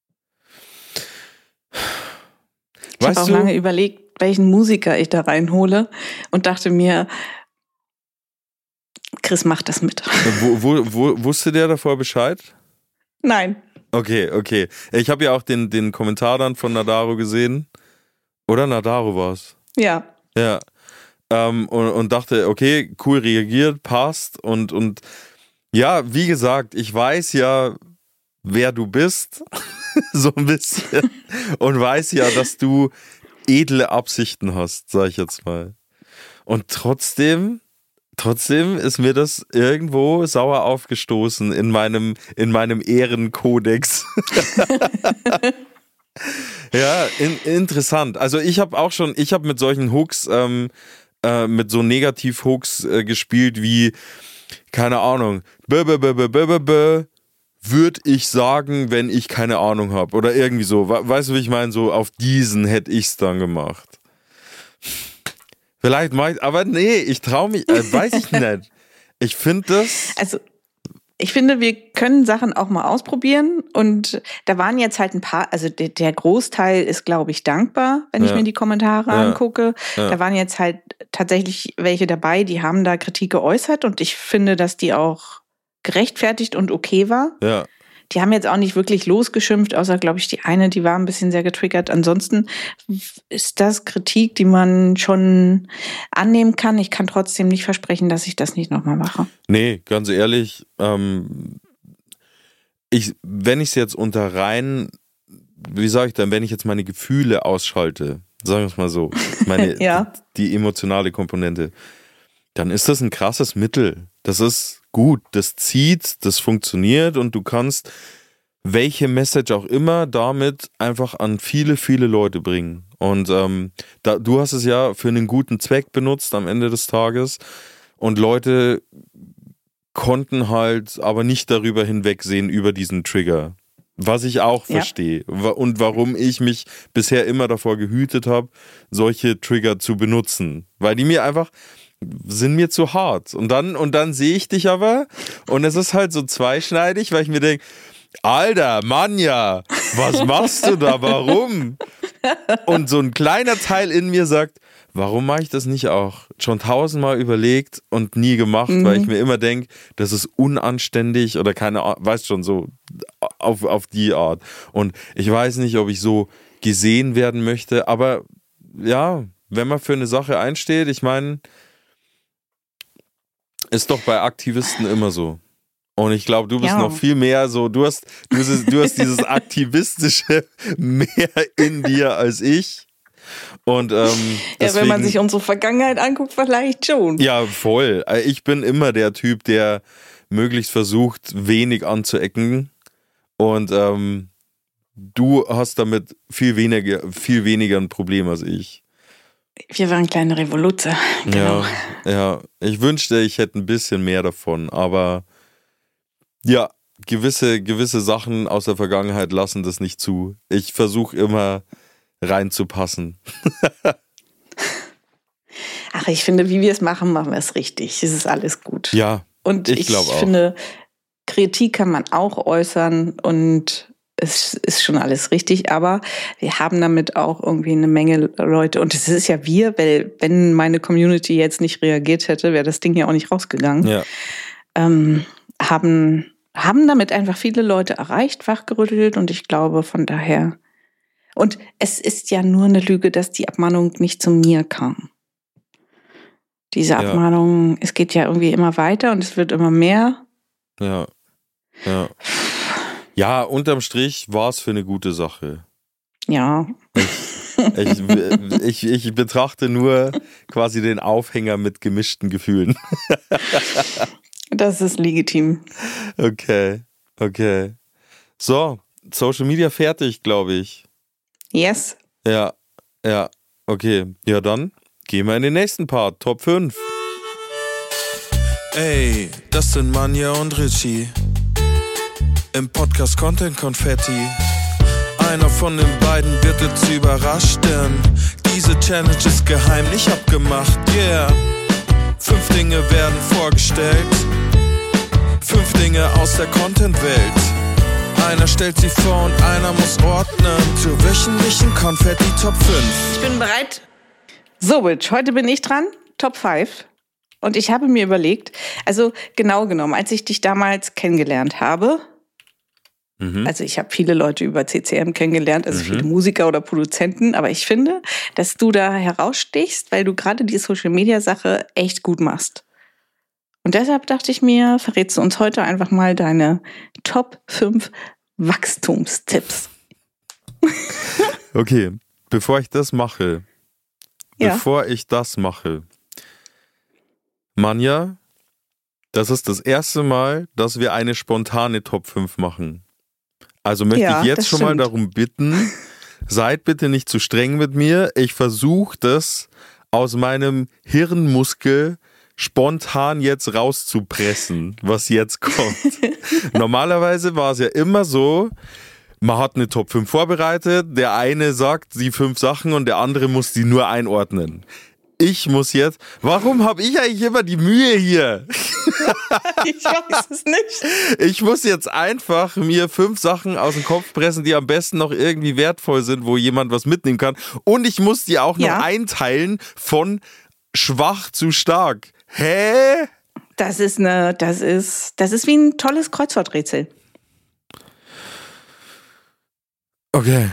Ich habe auch lange überlegt, welchen Musiker ich da reinhole und dachte mir, Chris macht das mit. Wusste der davor Bescheid? Nein. Okay. Ich habe ja auch den Kommentar dann von Nadaro gesehen. Oder Nadaro war es? Ja. Ja. Und dachte, okay, cool reagiert, passt. Und ja, wie gesagt, ich weiß ja, wer du bist. So ein bisschen. Und weiß ja, dass du edle Absichten hast, sag ich jetzt mal. Und trotzdem ist mir das irgendwo sauer aufgestoßen in meinem Ehrenkodex. Ja, interessant. Also ich habe mit solchen Hooks, mit so Negativ-Hooks gespielt wie, keine Ahnung, würde ich sagen, wenn ich keine Ahnung habe. Oder irgendwie so. Weißt du, wie ich meine? So auf diesen hätte ich es dann gemacht. Vielleicht mache ich, aber nee, ich traue mich, weiß ich nicht. Ich finde das... Also, ich finde, wir können Sachen auch mal ausprobieren und da waren jetzt halt ein paar, also der Großteil ist, glaube ich, dankbar, wenn ich mir die Kommentare angucke. Ja. Da waren jetzt halt tatsächlich welche dabei, die haben da Kritik geäußert und ich finde, dass die auch gerechtfertigt und okay war. Ja. Die haben jetzt auch nicht wirklich losgeschimpft, außer, glaube ich, die eine, die war ein bisschen sehr getriggert. Ansonsten ist das Kritik, die man schon annehmen kann. Ich kann trotzdem nicht versprechen, dass ich das nicht nochmal mache. Nee, ganz ehrlich, wenn ich es jetzt unter rein, wie sage ich dann, wenn ich jetzt meine Gefühle ausschalte, sagen wir es mal so, die emotionale Komponente, dann ist das ein krasses Mittel. Das ist gut, das zieht, das funktioniert und du kannst welche Message auch immer damit einfach an viele, viele Leute bringen. Und du hast es ja für einen guten Zweck benutzt am Ende des Tages und Leute konnten halt aber nicht darüber hinwegsehen, über diesen Trigger. Was ich auch verstehe und warum ich mich bisher immer davor gehütet habe, solche Trigger zu benutzen. Weil die sind mir zu hart. Und dann sehe ich dich aber und es ist halt so zweischneidig, weil ich mir denke, Alter, Manja, was machst du da? Warum? Und so ein kleiner Teil in mir sagt, warum mache ich das nicht auch? Schon 1000-mal überlegt und nie gemacht, weil ich mir immer denke, das ist unanständig oder keine Ahnung, weißt schon, so auf die Art. Und ich weiß nicht, ob ich so gesehen werden möchte, aber ja, wenn man für eine Sache einsteht, ich meine, ist doch bei Aktivisten immer so. Und ich glaube, du bist noch viel mehr so, du hast dieses Aktivistische mehr in dir als ich. Und deswegen, wenn man sich unsere Vergangenheit anguckt, vielleicht schon. Ja, voll. Ich bin immer der Typ, der möglichst versucht, wenig anzuecken. Und du hast damit viel weniger ein Problem als ich. Wir waren kleine Revoluzer. Genau. Ja. Ich wünschte, ich hätte ein bisschen mehr davon, aber ja, gewisse Sachen aus der Vergangenheit lassen das nicht zu. Ich versuche immer reinzupassen. Ach, ich finde, wie wir es machen wir es richtig. Es ist alles gut. Ja, und ich finde, Kritik kann man auch äußern und es ist schon alles richtig, aber wir haben damit auch irgendwie eine Menge Leute, und es ist ja weil wenn meine Community jetzt nicht reagiert hätte, wäre das Ding ja auch nicht rausgegangen. Ja. Haben damit einfach viele Leute erreicht, wachgerüttelt, und ich glaube von daher, und es ist ja nur eine Lüge, dass die Abmahnung nicht zu mir kam. Diese Abmahnung, es geht ja irgendwie immer weiter und es wird immer mehr. Ja. Ja, unterm Strich war es für eine gute Sache. Ja. Ich betrachte nur quasi den Aufhänger mit gemischten Gefühlen. Das ist legitim. Okay. So, Social Media fertig, glaube ich. Yes. Ja, okay. Ja, dann gehen wir in den nächsten Part, Top 5. Ey, das sind Manja und Richie. Im Podcast Content Konfetti. Einer von den beiden wird jetzt überrascht, denn diese Challenge ist geheim nicht abgemacht, yeah. 5 Dinge werden vorgestellt. 5 Dinge aus der Content-Welt. Einer stellt sie vor und einer muss ordnen. Zur wöchentlichen Konfetti Top 5. Ich bin bereit. So, Witch, heute bin ich dran. Top 5. Und ich habe mir überlegt, also genau genommen, als ich dich damals kennengelernt habe, also ich habe viele Leute über CCM kennengelernt, also viele Musiker oder Produzenten, aber ich finde, dass du da herausstichst, weil du gerade die Social-Media-Sache echt gut machst. Und deshalb dachte ich mir, verrätst du uns heute einfach mal deine Top 5 Wachstumstipps. Okay, bevor ich das mache, Manja, das ist das erste Mal, dass wir eine spontane Top 5 machen. Also möchte ich jetzt schon mal darum bitten, seid bitte nicht zu streng mit mir. Ich versuche das aus meinem Hirnmuskel spontan jetzt rauszupressen, was jetzt kommt. Normalerweise war es ja immer so, man hat eine Top 5 vorbereitet, der eine sagt die 5 Sachen und der andere muss die nur einordnen. Ich muss jetzt, warum habe ich eigentlich immer die Mühe hier? Ich weiß es nicht. Ich muss jetzt einfach mir 5 Sachen aus dem Kopf pressen, die am besten noch irgendwie wertvoll sind, wo jemand was mitnehmen kann. Und ich muss die auch noch einteilen von schwach zu stark. Hä? Das ist wie ein tolles Kreuzworträtsel. Okay.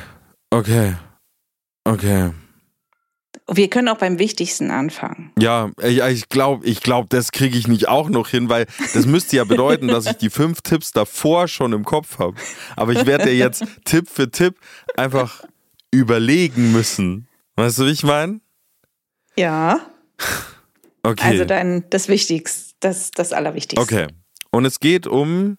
Wir können auch beim Wichtigsten anfangen. Ja, ich glaube, das kriege ich nicht auch noch hin, weil das müsste ja bedeuten, dass ich die 5 Tipps davor schon im Kopf habe. Aber ich werde ja jetzt Tipp für Tipp einfach überlegen müssen. Weißt du, wie ich meine? Ja. Okay. Also das Wichtigste, das Allerwichtigste. Okay. Und es geht um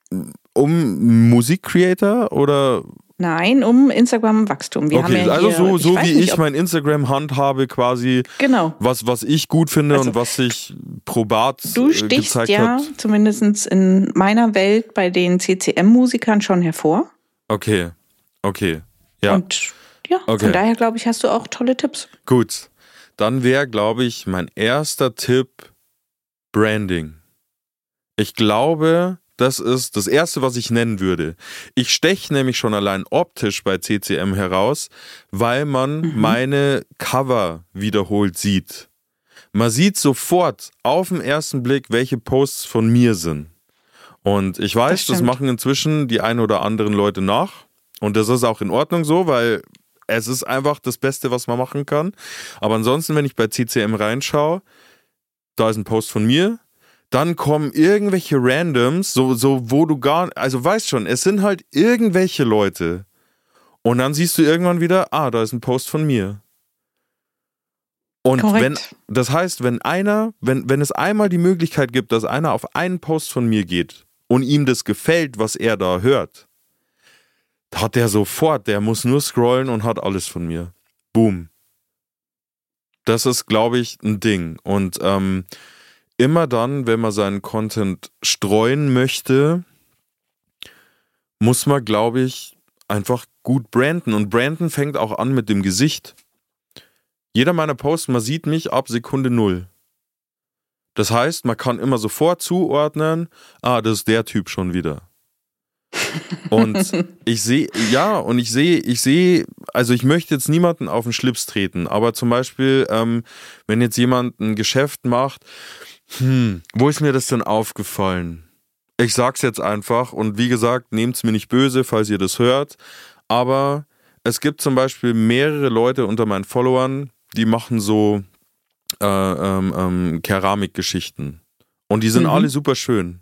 Musikcreator oder? Nein, um Instagram-Wachstum. Wir haben ja also so wie ich mein Instagram handhabe quasi, genau. was ich gut finde und was sich probat gezeigt hat. Du stichst ja zumindest in meiner Welt bei den CCM-Musikern schon hervor. Okay. Ja. Und von daher glaube ich, hast du auch tolle Tipps. Gut, dann wäre, glaube ich, mein erster Tipp Branding. Ich glaube, das ist das Erste, was ich nennen würde. Ich steche nämlich schon allein optisch bei CCM heraus, weil man meine Cover wiederholt sieht. Man sieht sofort auf den ersten Blick, welche Posts von mir sind. Und ich weiß, das machen inzwischen die ein oder anderen Leute nach. Und das ist auch in Ordnung so, weil es ist einfach das Beste, was man machen kann. Aber ansonsten, wenn ich bei CCM reinschaue, da ist ein Post von mir, dann kommen irgendwelche Randoms, so wo du also weißt schon, es sind halt irgendwelche Leute. Und dann siehst du irgendwann wieder, da ist ein Post von mir. Und das heißt, wenn es einmal die Möglichkeit gibt, dass einer auf einen Post von mir geht und ihm das gefällt, was er da hört, hat der sofort, der muss nur scrollen und hat alles von mir. Boom. Das ist, glaube ich, ein Ding. Und immer dann, wenn man seinen Content streuen möchte, muss man, glaube ich, einfach gut branden. Und branden fängt auch an mit dem Gesicht. Jeder meiner Posts, man sieht mich ab Sekunde 0. Das heißt, man kann immer sofort zuordnen, das ist der Typ schon wieder. Und ich sehe, also ich möchte jetzt niemanden auf den Schlips treten, aber zum Beispiel, wenn jetzt jemand ein Geschäft macht, wo ist mir das denn aufgefallen? Ich sag's jetzt einfach und wie gesagt, nehmt's mir nicht böse, falls ihr das hört, aber es gibt zum Beispiel mehrere Leute unter meinen Followern, die machen so Keramikgeschichten und die sind alle super schön.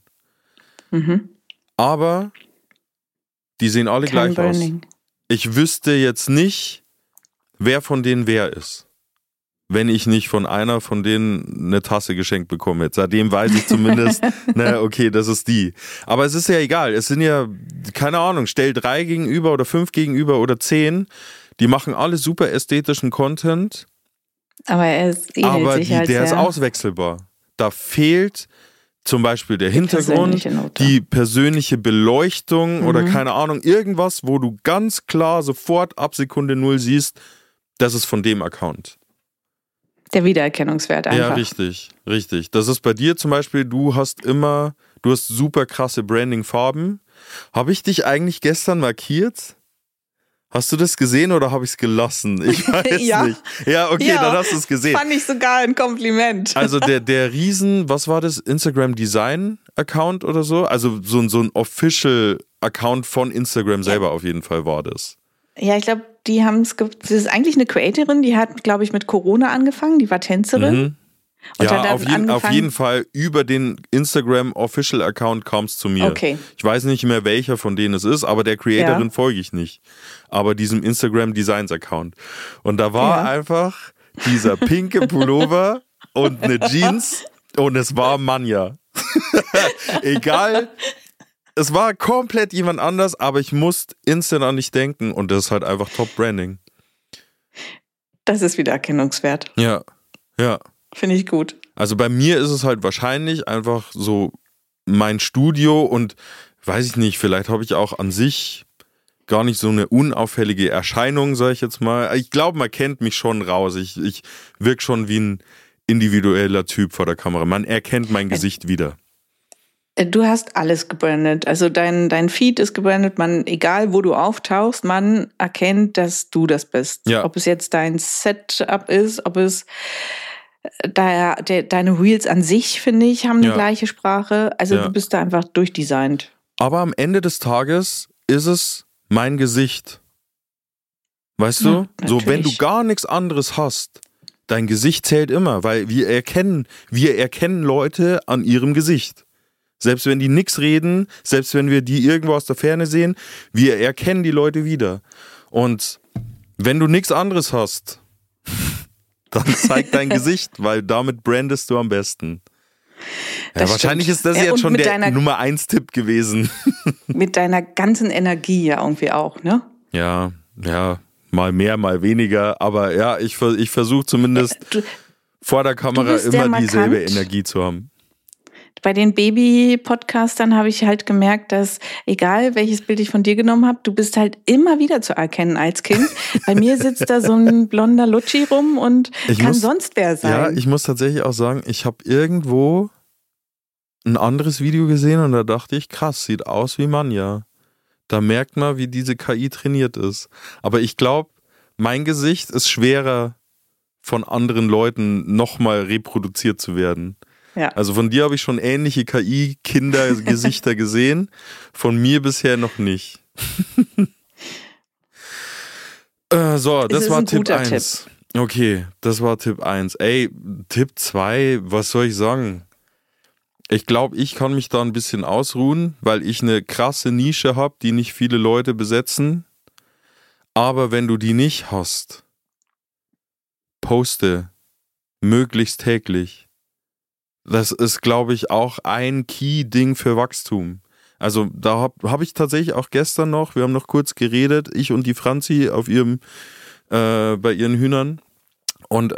Aber die sehen alle gleich aus. Ich wüsste jetzt nicht, wer von denen wer ist, wenn ich nicht von einer von denen eine Tasse geschenkt bekomme. Jetzt, seitdem weiß ich zumindest, okay, das ist die. Aber es ist ja egal. Es sind ja, keine Ahnung, stell 3 gegenüber oder 5 gegenüber oder 10. Die machen alle super ästhetischen Content. Aber er ist der ist auswechselbar. Da fehlt zum Beispiel der Hintergrund, die persönliche Beleuchtung oder keine Ahnung, irgendwas, wo du ganz klar sofort ab Sekunde 0 siehst, das ist von dem Account. Der Wiedererkennungswert einfach. Ja, richtig. Das ist bei dir zum Beispiel, du hast super krasse Branding-Farben. Habe ich dich eigentlich gestern markiert? Hast du das gesehen oder habe ich es gelassen? Ich weiß nicht. Ja, okay, dann hast du es gesehen. Fand ich sogar ein Kompliment. Also der Riesen, was war das? Instagram Design Account oder so? Also so ein Official Account von Instagram selber auf jeden Fall war das. Ja, ich glaube, das ist eigentlich eine Creatorin, die hat, glaube ich, mit Corona angefangen, die war Tänzerin. Und ja, auf jeden Fall über den Instagram Official Account kam es zu mir. Okay. Ich weiß nicht mehr, welcher von denen es ist, aber der Creatorin folge ich nicht. Aber diesem Instagram Designs Account. Und da war einfach dieser pinke Pullover und eine Jeans und es war Manja. Egal. Es war komplett jemand anders, aber ich musste instant an dich denken und das ist halt einfach Top Branding. Das ist Wiedererkennungswert. Ja. Finde ich gut. Also bei mir ist es halt wahrscheinlich einfach so mein Studio und weiß ich nicht, vielleicht habe ich auch an sich gar nicht so eine unauffällige Erscheinung, sage ich jetzt mal. Ich glaube, man kennt mich schon raus. Ich wirke schon wie ein individueller Typ vor der Kamera. Man erkennt mein Gesicht wieder. Du hast alles gebrandet. Also dein Feed ist gebrandet. Egal wo du auftauchst, man erkennt, dass du das bist. Ja. Ob es jetzt dein Setup ist, ob es deine Reels an sich, finde ich, haben die gleiche Sprache. Also du bist da einfach durchdesignt. Aber am Ende des Tages ist es mein Gesicht. Weißt du? So, wenn du gar nichts anderes hast, dein Gesicht zählt immer, weil wir erkennen Leute an ihrem Gesicht. Selbst wenn die nichts reden, selbst wenn wir die irgendwo aus der Ferne sehen, wir erkennen die Leute wieder. Und wenn du nichts anderes hast, dann zeig dein Gesicht, weil damit brandest du am besten. Ja, wahrscheinlich ist das jetzt schon der Nummer 1 Tipp gewesen. Mit deiner ganzen Energie ja irgendwie auch, ne? Ja, mal mehr, mal weniger. Aber ja, ich versuche zumindest vor der Kamera immer dieselbe Energie zu haben. Bei den Baby-Podcastern habe ich halt gemerkt, dass egal welches Bild ich von dir genommen habe, du bist halt immer wieder zu erkennen als Kind. Bei mir sitzt da so ein blonder Lutschi rum und sonst wer sein. Ja, ich muss tatsächlich auch sagen, ich habe irgendwo ein anderes Video gesehen und da dachte ich, krass, sieht aus wie Manja. Da merkt man, wie diese KI trainiert ist. Aber ich glaube, mein Gesicht ist schwerer von anderen Leuten nochmal reproduziert zu werden. Ja. Also von dir habe ich schon ähnliche KI-Kindergesichter gesehen, von mir bisher noch nicht. So, das war Tipp 1. Okay, das war Tipp 1. Ey, Tipp 2, was soll ich sagen? Ich glaube, ich kann mich da ein bisschen ausruhen, weil ich eine krasse Nische habe, die nicht viele Leute besetzen. Aber wenn du die nicht hast, poste möglichst täglich. Das ist, glaube ich, auch ein Key-Ding für Wachstum. Also da hab ich tatsächlich auch gestern noch, wir haben noch kurz geredet, ich und die Franzi auf bei ihren Hühnern. Und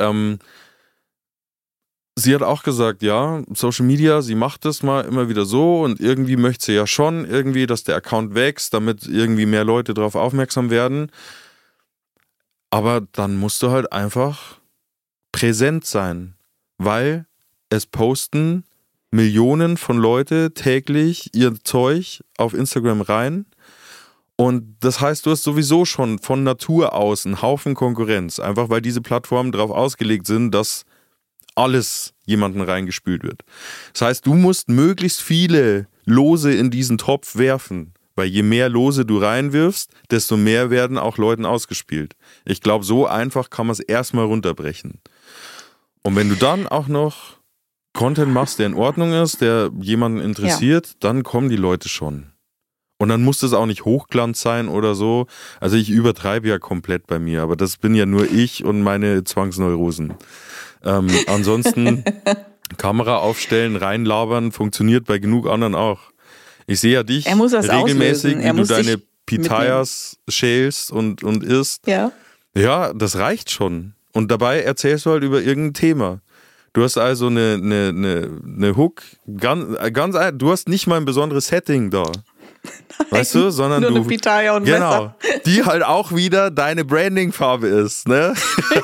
sie hat auch gesagt, ja, Social Media, sie macht das mal immer wieder so und irgendwie möchte sie ja schon irgendwie, dass der Account wächst, damit irgendwie mehr Leute darauf aufmerksam werden. Aber dann musst du halt einfach präsent sein, weil es posten Millionen von Leute täglich ihr Zeug auf Instagram rein. Und das heißt, du hast sowieso schon von Natur aus einen Haufen Konkurrenz, einfach weil diese Plattformen darauf ausgelegt sind, dass alles jemanden reingespült wird. Das heißt, du musst möglichst viele Lose in diesen Topf werfen, weil je mehr Lose du reinwirfst, desto mehr werden auch Leuten ausgespielt. Ich glaube, so einfach kann man es erstmal runterbrechen. Und wenn du dann auch noch Content machst, der in Ordnung ist, der jemanden interessiert, dann kommen die Leute schon. Und dann muss das auch nicht Hochglanz sein oder so. Also ich übertreibe ja komplett bei mir, aber das bin ja nur ich und meine Zwangsneurosen. Ansonsten Kamera aufstellen, reinlabern, funktioniert bei genug anderen auch. Ich sehe ja dich regelmäßig, wie du deine Pitayas schälst und isst. Ja, das reicht schon. Und dabei erzählst du halt über irgendein Thema. Du hast also eine Hook, ganz, du hast nicht mal ein besonderes Setting da. Nein, weißt du, sondern nur du, eine Pitaya und genau, Messer. Die halt auch wieder deine Brandingfarbe ist, ne?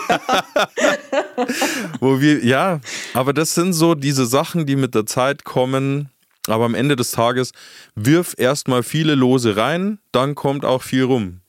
Aber das sind so diese Sachen, die mit der Zeit kommen. Aber am Ende des Tages wirf erstmal viele Lose rein, dann kommt auch viel rum.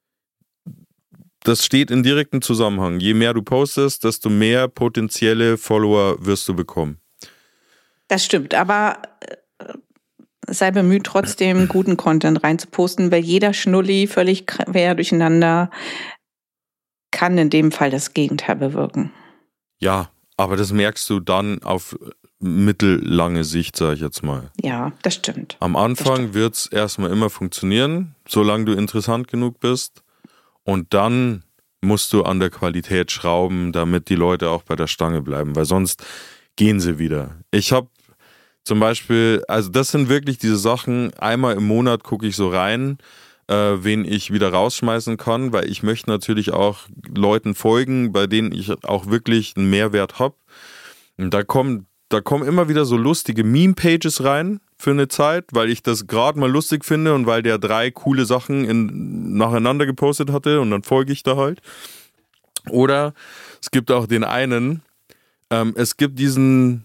Das steht in direktem Zusammenhang. Je mehr du postest, desto mehr potenzielle Follower wirst du bekommen. Das stimmt, aber sei bemüht, trotzdem guten Content reinzuposten, weil jeder Schnulli völlig quer durcheinander kann in dem Fall das Gegenteil bewirken. Ja, aber das merkst du dann auf mittellange Sicht, sage ich jetzt mal. Ja, das stimmt. Am Anfang wird es erstmal immer funktionieren, solange du interessant genug bist. Und dann musst du an der Qualität schrauben, damit die Leute auch bei der Stange bleiben, weil sonst gehen sie wieder. Ich habe zum Beispiel, also das sind wirklich diese Sachen, einmal im Monat gucke ich so rein, wen ich wieder rausschmeißen kann, weil ich möchte natürlich auch Leuten folgen, bei denen ich auch wirklich einen Mehrwert habe. Und da kommen immer wieder so lustige Meme-Pages rein für eine Zeit, weil ich das gerade mal lustig finde und weil der 3 coole Sachen nacheinander gepostet hatte und dann folge ich da halt. Oder es gibt auch den einen, es gibt diesen,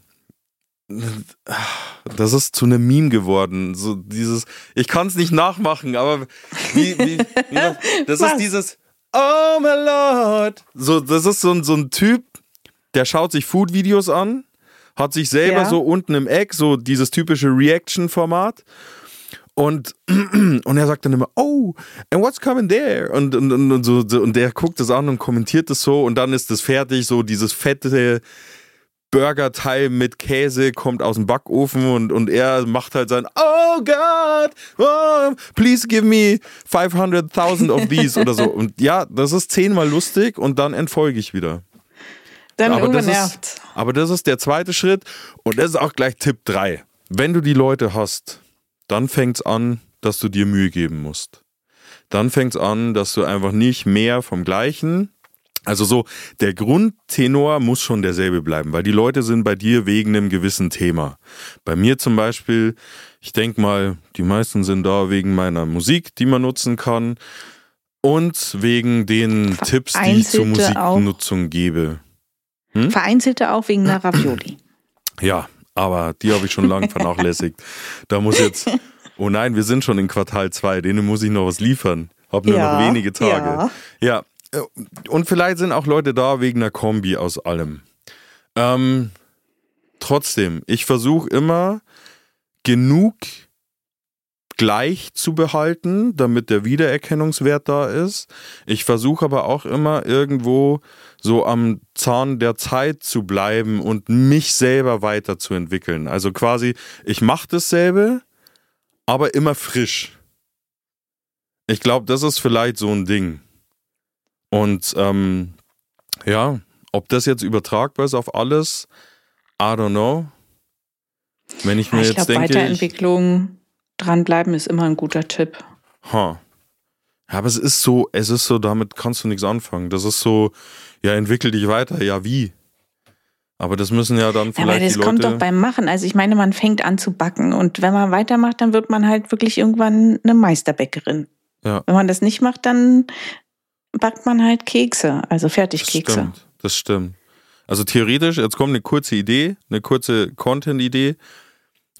das ist zu einem Meme geworden, so dieses, ich kann es nicht nachmachen, aber das ist dieses Oh my Lord. So, das ist so ein Typ, der schaut sich Food-Videos an, hat sich selber so unten im Eck, so dieses typische Reaction-Format. Und er sagt dann immer, oh, and what's coming there? Und der guckt das an und kommentiert das so und dann ist das fertig, so dieses fette Burgerteil mit Käse kommt aus dem Backofen und er macht halt sein Oh God, oh, please give me 500,000 of these oder so. Und ja, das ist 10-mal lustig und dann entfolge ich wieder. Dann übernervt. Aber das ist der zweite Schritt und das ist auch gleich Tipp 3. Wenn du die Leute hast, dann fängt es an, dass du dir Mühe geben musst. Dann fängt es an, dass du einfach nicht mehr vom Gleichen, also so, der Grundtenor muss schon derselbe bleiben, weil die Leute sind bei dir wegen einem gewissen Thema. Bei mir zum Beispiel, ich denke mal, die meisten sind da wegen meiner Musik, die man nutzen kann und wegen den Tipps, die ich zur Musiknutzung gebe. Vereinzelte auch wegen einer Ravioli. Ja, aber die habe ich schon lange vernachlässigt. Da muss jetzt, oh nein, wir sind schon in Quartal 2, denen muss ich noch was liefern. Hab nur noch wenige Tage. Ja. Und vielleicht sind auch Leute da wegen einer Kombi aus allem. Trotzdem, ich versuche immer genug gleich zu behalten, damit der Wiedererkennungswert da ist. Ich versuche aber auch immer irgendwo so am Zahn der Zeit zu bleiben und mich selber weiterzuentwickeln. Also quasi, ich mache dasselbe, aber immer frisch. Ich glaube, das ist vielleicht so ein Ding. Und ja, ob das jetzt übertragbar ist auf alles, I don't know. Wenn ich mir jetzt denke, Weiterentwicklung, dranbleiben ist immer ein guter Tipp. Ja, aber es ist so, damit kannst du nichts anfangen. Das ist so, ja, entwickel dich weiter, ja, wie? Aber das müssen ja dann vielleicht die Leute... Aber das kommt doch beim Machen. Also ich meine, man fängt an zu backen und wenn man weitermacht, dann wird man halt wirklich irgendwann eine Meisterbäckerin. Ja. Wenn man das nicht macht, dann backt man halt Kekse, also Fertigkekse. Das stimmt. Also theoretisch, jetzt kommt eine kurze Idee, eine kurze Content-Idee.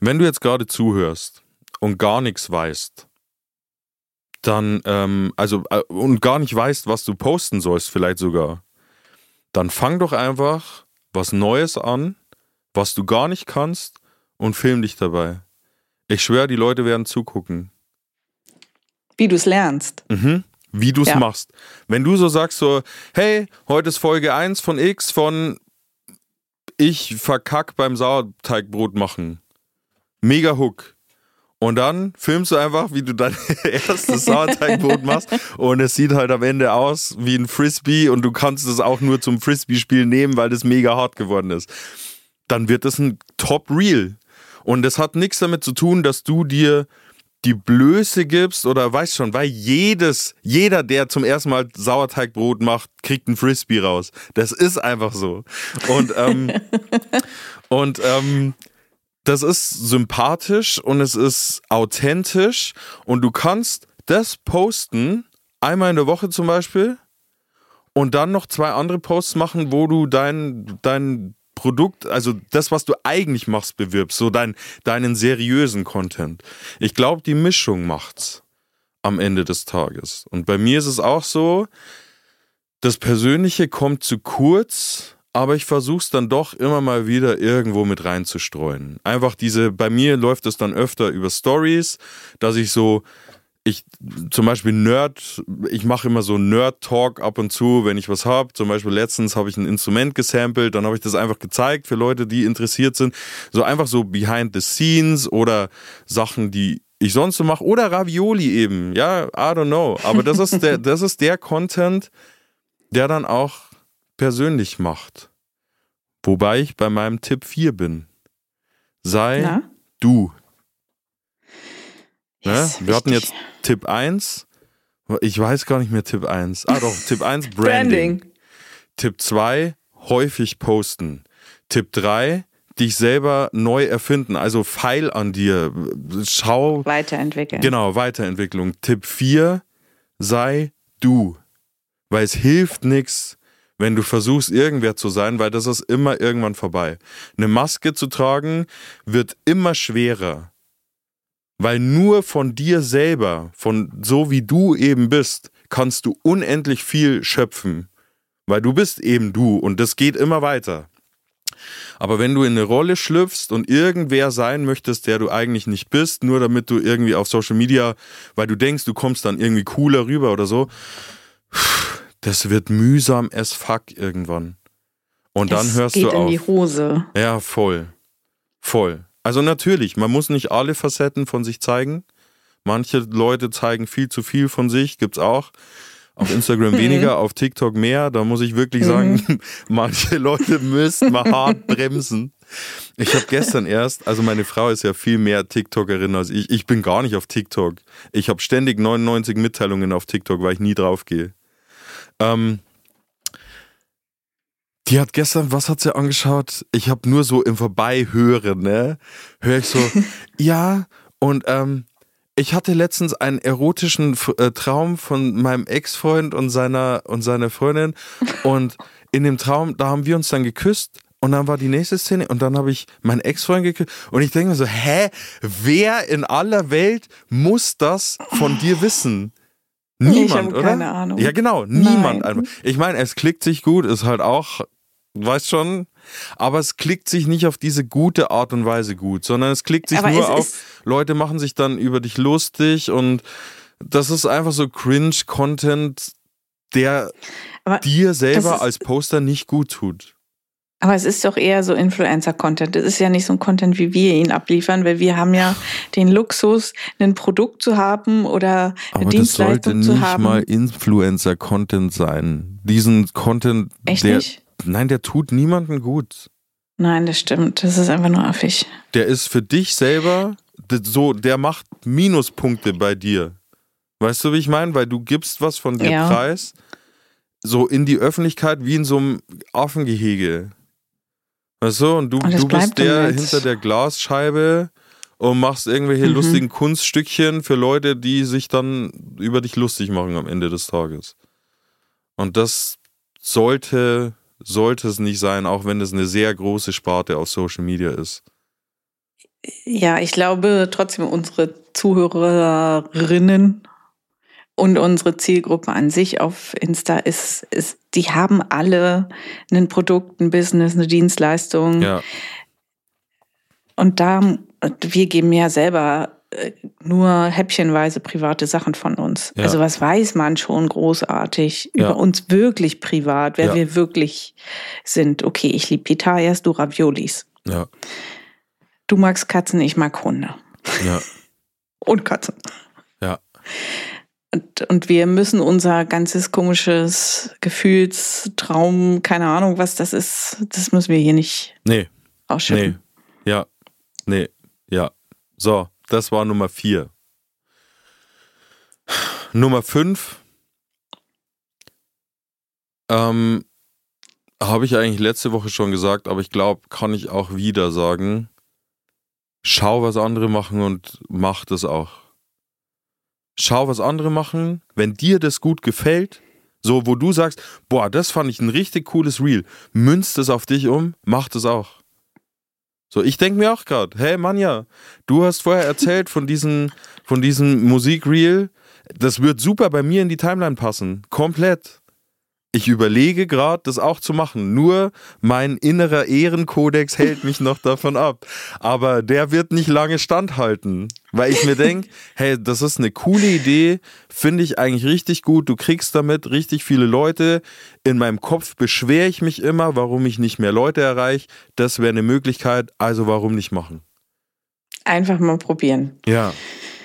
wenn du jetzt gerade zuhörst und gar nichts weißt, dann, und gar nicht weißt, was du posten sollst, vielleicht sogar, dann fang doch einfach was Neues an, was du gar nicht kannst und film dich dabei. Ich schwöre, die Leute werden zugucken. Wie du es lernst. Wie du es machst. Wenn du so sagst so, hey, heute ist Folge 1 von X von ich verkack beim Sauerteigbrot machen. Mega Hook. Und dann filmst du einfach, wie du dein erstes Sauerteigbrot machst und es sieht halt am Ende aus wie ein Frisbee und du kannst es auch nur zum Frisbee-Spiel nehmen, weil das mega hart geworden ist. Dann wird das ein Top-Reel. Und das hat nichts damit zu tun, dass du dir die Blöße gibst oder weißt schon, weil jeder, der zum ersten Mal Sauerteigbrot macht, kriegt ein Frisbee raus. Das ist einfach so. Und das ist sympathisch und es ist authentisch und du kannst das posten, einmal in der Woche zum Beispiel, und dann noch 2 andere Posts machen, wo du dein Produkt, also das, was du eigentlich machst, bewirbst, so deinen seriösen Content. Ich glaube, die Mischung macht's am Ende des Tages. Und bei mir ist es auch so, das Persönliche kommt zu kurz, aber ich versuche es dann doch immer mal wieder irgendwo mit reinzustreuen. Einfach bei mir läuft es dann öfter über Stories, dass ich zum Beispiel ich mache immer so Nerd-Talk ab und zu, wenn ich was habe. Zum Beispiel letztens habe ich ein Instrument gesampelt, dann habe ich das einfach gezeigt für Leute, die interessiert sind. So einfach so behind the scenes oder Sachen, die ich sonst so mache. Oder Ravioli eben, ja, I don't know. Aber das ist der Content, der dann auch persönlich macht. Wobei ich bei meinem Tipp 4 bin. Sei du. Yes, wir hatten jetzt Tipp 1. Ich weiß gar nicht mehr Tipp 1. Doch, Tipp 1 Branding. Tipp 2 häufig posten. Tipp 3 dich selber neu erfinden. Also feil an dir. Schau. Weiterentwickeln. Genau, Weiterentwicklung. Tipp 4 sei du. Weil es hilft nichts, wenn du versuchst, irgendwer zu sein, weil das ist immer irgendwann vorbei. Eine Maske zu tragen wird immer schwerer, weil nur von dir selber, von so wie du eben bist, kannst du unendlich viel schöpfen, weil du bist eben du und das geht immer weiter. Aber wenn du in eine Rolle schlüpfst und irgendwer sein möchtest, der du eigentlich nicht bist, nur damit du irgendwie auf Social Media, weil du denkst, du kommst dann irgendwie cooler rüber oder so, das wird mühsam as fuck irgendwann. Und dann hörst du auf. Es geht in die Hose. Ja, voll. Also natürlich, man muss nicht alle Facetten von sich zeigen. Manche Leute zeigen viel zu viel von sich, gibt's auch. Auf Instagram weniger, auf TikTok mehr. Da muss ich wirklich sagen, manche Leute müssen mal hart bremsen. Ich habe gestern also meine Frau ist ja viel mehr TikTokerin als ich. Ich bin gar nicht auf TikTok. Ich habe ständig 99 Mitteilungen auf TikTok, weil ich nie drauf gehe. Die hat gestern, was hat sie angeschaut? Ich habe nur so im Vorbeihören, ne? Höre ich so, ja, und ich hatte letztens einen erotischen Traum von meinem Ex-Freund und seiner Freundin und in dem Traum, da haben wir uns dann geküsst und dann war die nächste Szene und dann habe ich meinen Ex-Freund geküsst und ich denke mir so, wer in aller Welt muss das von dir wissen? Niemand, ich habe oder? Keine Ahnung. Ja, genau, niemand Nein. einfach. Ich meine, es klickt sich gut, ist halt auch, weißt schon, aber es klickt sich nicht auf diese gute Art und Weise gut, sondern es klickt sich aber nur auf, Leute machen sich dann über dich lustig und das ist einfach so Cringe-Content, der dir selber als Poster nicht gut tut. Aber es ist doch eher so Influencer-Content. Es ist ja nicht so ein Content, wie wir ihn abliefern, weil wir haben ja den Luxus, ein Produkt zu haben oder eine Dienstleistung zu haben. Aber das sollte nicht mal Influencer-Content sein. Diesen Content, Echt nicht? Nein, der tut niemandem gut. Nein, das stimmt. Das ist einfach nur affig. Der ist für dich selber, der macht Minuspunkte bei dir. Weißt du, wie ich meine? Weil du gibst was von dir preis, so in die Öffentlichkeit wie in so einem Affengehege. Weißt du, und du bist der hinter der Glasscheibe und machst irgendwelche lustigen Kunststückchen für Leute, die sich dann über dich lustig machen am Ende des Tages. Und das sollte es nicht sein, auch wenn es eine sehr große Sparte auf Social Media ist. Ja, ich glaube trotzdem, unsere Zuhörerinnen und unsere Zielgruppe an sich auf Insta die haben alle ein Produkt, ein Business, eine Dienstleistung. Ja. Und wir geben ja selber nur häppchenweise private Sachen von uns. Ja. Also was weiß man schon großartig über uns wirklich privat, wer wir wirklich sind. Okay, ich liebe Pitayas, du Raviolis. Ja. Du magst Katzen, ich mag Hunde. Ja. Und Katzen. Ja. Und wir müssen unser ganzes komisches Gefühlstraum, keine Ahnung, was das ist, das müssen wir hier nicht ausschütten. Nee. Ja. Nee. Ja. So, das war Nummer 4. Nummer 5 habe ich eigentlich letzte Woche schon gesagt, aber ich glaube, kann ich auch wieder sagen, schau, was andere machen und mach das auch. Schau, was andere machen, wenn dir das gut gefällt, so wo du sagst, boah, das fand ich ein richtig cooles Reel, münzt es auf dich um, mach das auch. So, ich denke mir auch gerade, hey Manja, du hast vorher erzählt von diesem Musikreel, das wird super bei mir in die Timeline passen, komplett. Ich überlege gerade, das auch zu machen. Nur mein innerer Ehrenkodex hält mich noch davon ab. Aber der wird nicht lange standhalten. Weil ich mir denke, hey, das ist eine coole Idee, finde ich eigentlich richtig gut. Du kriegst damit richtig viele Leute. In meinem Kopf beschwere ich mich immer, warum ich nicht mehr Leute erreiche. Das wäre eine Möglichkeit, also warum nicht machen? Einfach mal probieren. Ja,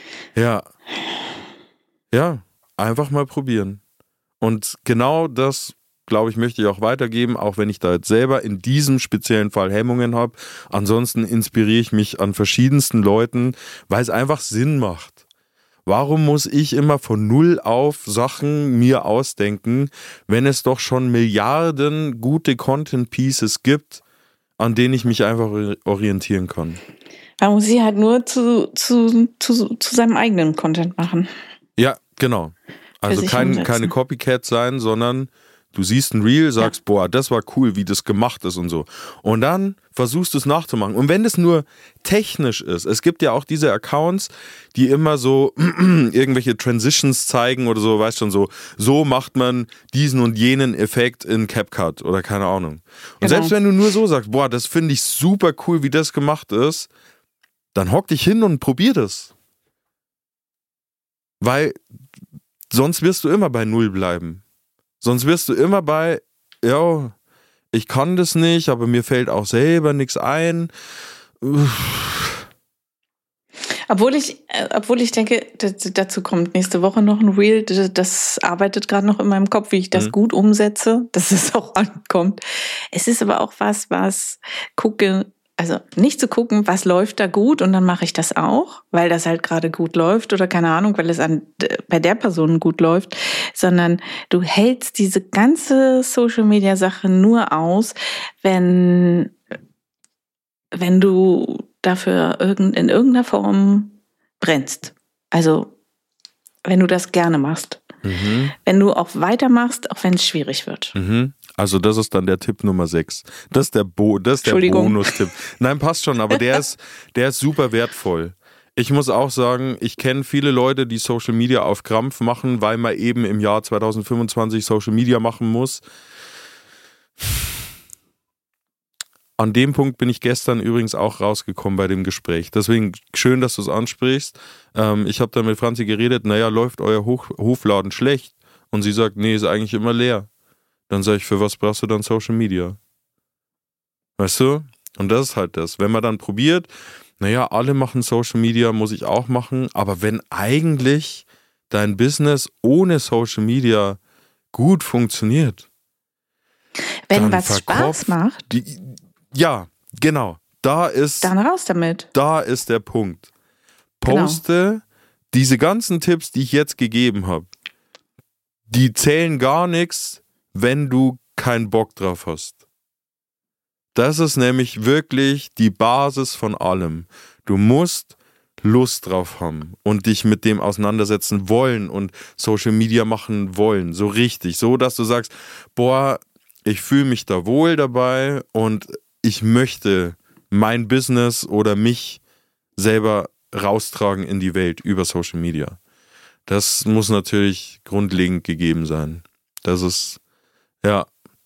einfach mal probieren. Und genau das, glaube ich, möchte ich auch weitergeben, auch wenn ich da jetzt selber in diesem speziellen Fall Hemmungen habe. Ansonsten inspiriere ich mich an verschiedensten Leuten, weil es einfach Sinn macht. Warum muss ich immer von null auf Sachen mir ausdenken, wenn es doch schon Milliarden gute Content-Pieces gibt, an denen ich mich einfach orientieren kann? Man muss sie halt nur zu seinem eigenen Content machen. Ja, genau. Also keine Copycat sein, sondern du siehst ein Reel, sagst, boah, das war cool, wie das gemacht ist und so. Und dann versuchst du es nachzumachen. Und wenn das nur technisch ist, es gibt ja auch diese Accounts, die immer so irgendwelche Transitions zeigen oder so, weißt schon, so macht man diesen und jenen Effekt in CapCut oder keine Ahnung. Und selbst wenn du nur so sagst, boah, das finde ich super cool, wie das gemacht ist, dann hock dich hin und probier das. Weil sonst wirst du immer bei Null bleiben. Sonst wirst du immer bei, ja, ich kann das nicht, aber mir fällt auch selber nichts ein. Obwohl ich denke, dazu kommt nächste Woche noch ein Reel, das arbeitet gerade noch in meinem Kopf, wie ich das gut umsetze, dass es auch ankommt. Es ist aber auch was gucke, also nicht zu gucken, was läuft da gut und dann mache ich das auch, weil das halt gerade gut läuft oder keine Ahnung, weil es bei der Person gut läuft, sondern du hältst diese ganze Social-Media-Sache nur aus, wenn du dafür in irgendeiner Form brennst. Also wenn du das gerne machst. Mhm. Wenn du auch weitermachst, auch wenn es schwierig wird. Mhm. Also das ist dann der Tipp Nummer 6. Das ist der Bonustipp. Nein, passt schon, aber der ist super wertvoll. Ich muss auch sagen, ich kenne viele Leute, die Social Media auf Krampf machen, weil man eben im Jahr 2025 Social Media machen muss. An dem Punkt bin ich gestern übrigens auch rausgekommen bei dem Gespräch. Deswegen schön, dass du es ansprichst. Ich habe da mit Franzi geredet, naja, läuft euer Hofladen schlecht? Und sie sagt, nee, ist eigentlich immer leer. Dann sage ich, für was brauchst du dann Social Media? Weißt du? Und das ist halt das. Wenn man dann probiert, naja, alle machen Social Media, muss ich auch machen. Aber wenn eigentlich dein Business ohne Social Media gut funktioniert. Wenn was Spaß macht. Ja, genau. Dann raus damit. Da ist der Punkt. Poste diese ganzen Tipps, die ich jetzt gegeben habe. Die zählen gar nichts, wenn du keinen Bock drauf hast. Das ist nämlich wirklich die Basis von allem. Du musst Lust drauf haben und dich mit dem auseinandersetzen wollen und Social Media machen wollen. So richtig. So, dass du sagst, boah, ich fühle mich da wohl dabei und ich möchte mein Business oder mich selber raustragen in die Welt über Social Media. Das muss natürlich grundlegend gegeben sein. Das ist, ja.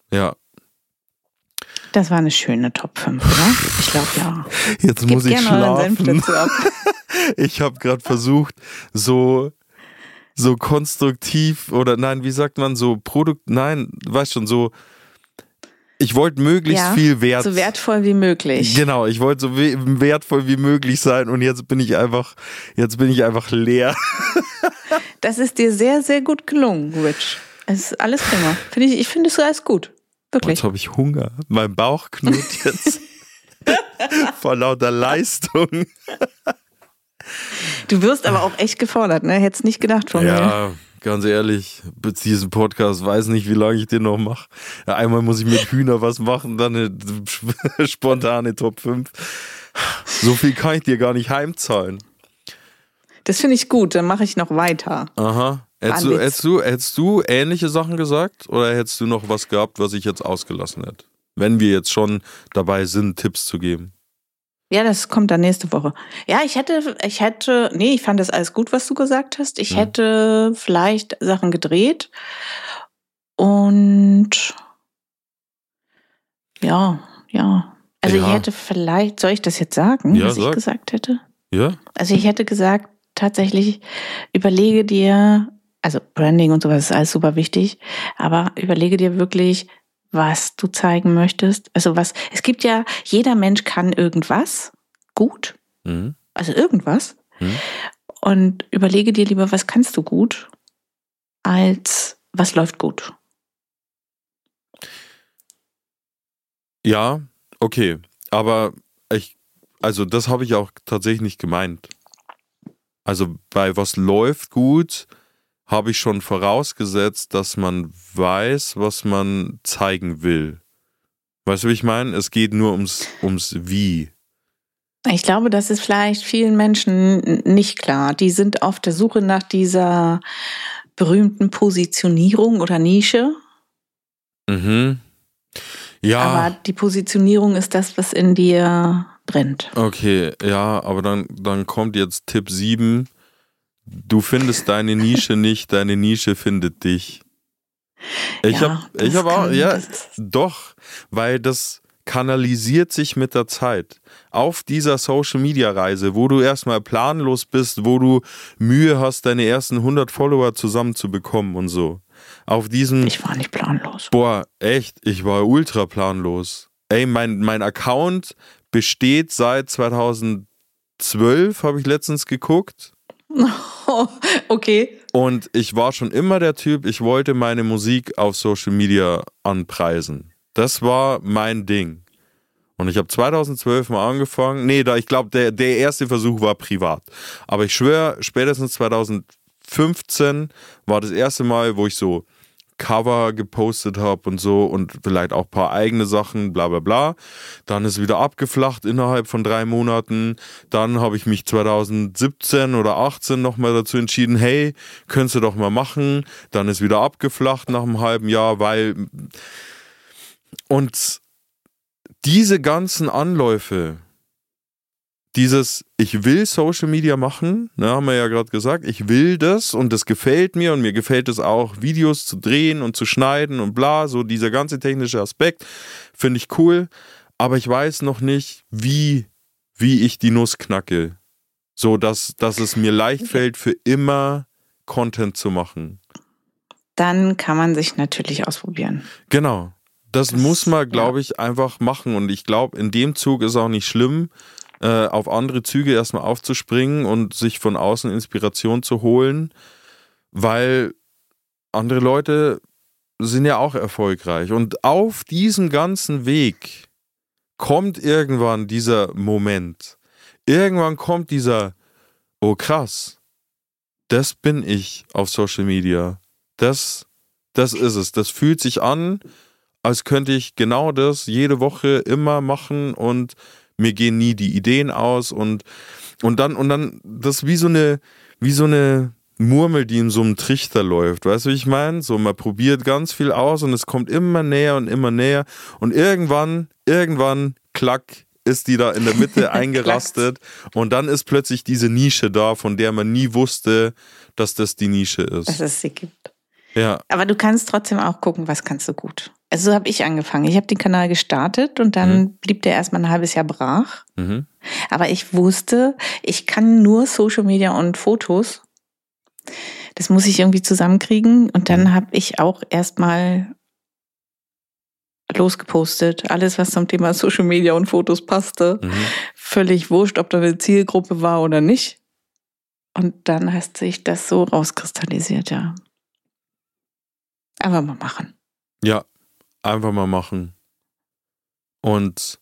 Das war eine schöne Top 5, oder? Ich glaube, ja. Jetzt muss ich schlafen. Ich habe gerade versucht, so konstruktiv oder nein, wie sagt man, so weißt schon, so ich wollte möglichst viel so wertvoll wie möglich. Genau, ich wollte so wertvoll wie möglich sein und jetzt bin ich einfach leer. Das ist dir sehr, sehr gut gelungen, Rich. Es ist alles prima. Ich finde es alles gut. Wirklich. Jetzt habe ich Hunger. Mein Bauch knurrt jetzt vor lauter Leistung. Du wirst aber auch echt gefordert, ne? Hättest nicht gedacht von mir. Ja, ganz ehrlich, diesen Podcast, weiß nicht, wie lange ich den noch mache. Ja, einmal muss ich mit Hühner was machen, dann eine spontane Top 5. So viel kann ich dir gar nicht heimzahlen. Das finde ich gut, dann mache ich noch weiter. Aha. Hättest du ähnliche Sachen gesagt oder hättest du noch was gehabt, was ich jetzt ausgelassen hätte? Wenn wir jetzt schon dabei sind, Tipps zu geben. Ja, das kommt dann nächste Woche. Ja, ich fand das alles gut, was du gesagt hast. Ich hätte vielleicht Sachen gedreht und ja. Also ich hätte vielleicht, soll ich das jetzt sagen, was ich gesagt hätte? Ja. Also ich hätte gesagt, tatsächlich überlege dir, also Branding und sowas ist alles super wichtig, aber überlege dir wirklich, was du zeigen möchtest. Also es gibt ja, jeder Mensch kann irgendwas gut, also irgendwas. Und überlege dir lieber, was kannst du gut, als was läuft gut. Ja, okay, aber das habe ich auch tatsächlich nicht gemeint. Also bei was läuft gut, habe ich schon vorausgesetzt, dass man weiß, was man zeigen will. Weißt du, wie ich meine? Es geht nur ums Wie. Ich glaube, das ist vielleicht vielen Menschen nicht klar. Die sind auf der Suche nach dieser berühmten Positionierung oder Nische. Ja. Aber die Positionierung ist das, was in dir brennt. Okay, ja, aber dann kommt jetzt Tipp 7. Du findest deine Nische nicht, deine Nische findet dich. Doch, weil das kanalisiert sich mit der Zeit. Auf dieser Social-Media-Reise, wo du erstmal planlos bist, wo du Mühe hast, deine ersten 100 Follower zusammenzubekommen und so. Ich war nicht planlos. Boah, echt, ich war ultra planlos. Ey, mein Account besteht seit 2012, habe ich letztens geguckt. Okay. Und ich war schon immer der Typ, ich wollte meine Musik auf Social Media anpreisen. Das war mein Ding. Und ich habe 2012 mal angefangen. Ich glaube, der erste Versuch war privat. Aber ich schwöre, spätestens 2015 war das erste Mal, wo ich so Cover gepostet habe und so und vielleicht auch ein paar eigene Sachen, bla bla bla. Dann ist wieder abgeflacht innerhalb von 3 Monaten. Dann habe ich mich 2017 oder 2018 nochmal dazu entschieden, hey, könntest du doch mal machen. Dann ist wieder abgeflacht nach einem halben Jahr, und diese ganzen Anläufe, ich will Social Media machen, haben wir ja gerade gesagt, ich will das und das gefällt mir und mir gefällt es auch, Videos zu drehen und zu schneiden und bla, so dieser ganze technische Aspekt finde ich cool, aber ich weiß noch nicht, wie ich die Nuss knacke, so dass es mir leicht fällt, für immer Content zu machen. Dann kann man sich natürlich ausprobieren. Genau, das muss man, glaube ich, einfach machen und ich glaube, in dem Zug ist auch nicht schlimm, auf andere Züge erstmal aufzuspringen und sich von außen Inspiration zu holen, weil andere Leute sind ja auch erfolgreich. Und auf diesem ganzen Weg kommt irgendwann dieser Moment. Irgendwann kommt dieser, oh krass, das bin ich auf Social Media. Das ist es. Das fühlt sich an, als könnte ich genau das jede Woche immer machen und mir gehen nie die Ideen aus und dann das ist wie so eine Murmel, die in so einem Trichter läuft. Weißt du, wie ich meine? So, man probiert ganz viel aus und es kommt immer näher und immer näher und irgendwann, klack, ist die da in der Mitte eingerastet und dann ist plötzlich diese Nische da, von der man nie wusste, dass das die Nische ist. Dass es sie gibt. Ja. Aber du kannst trotzdem auch gucken, was kannst du gut. Also so habe ich angefangen. Ich habe den Kanal gestartet und dann blieb der erstmal ein halbes Jahr brach. Mhm. Aber ich wusste, ich kann nur Social Media und Fotos. Das muss ich irgendwie zusammenkriegen. Und dann habe ich auch erstmal losgepostet. Alles, was zum Thema Social Media und Fotos passte. Völlig wurscht, ob da eine Zielgruppe war oder nicht. Und dann hat sich das so rauskristallisiert, ja. Einfach mal machen. Ja, einfach mal machen. Und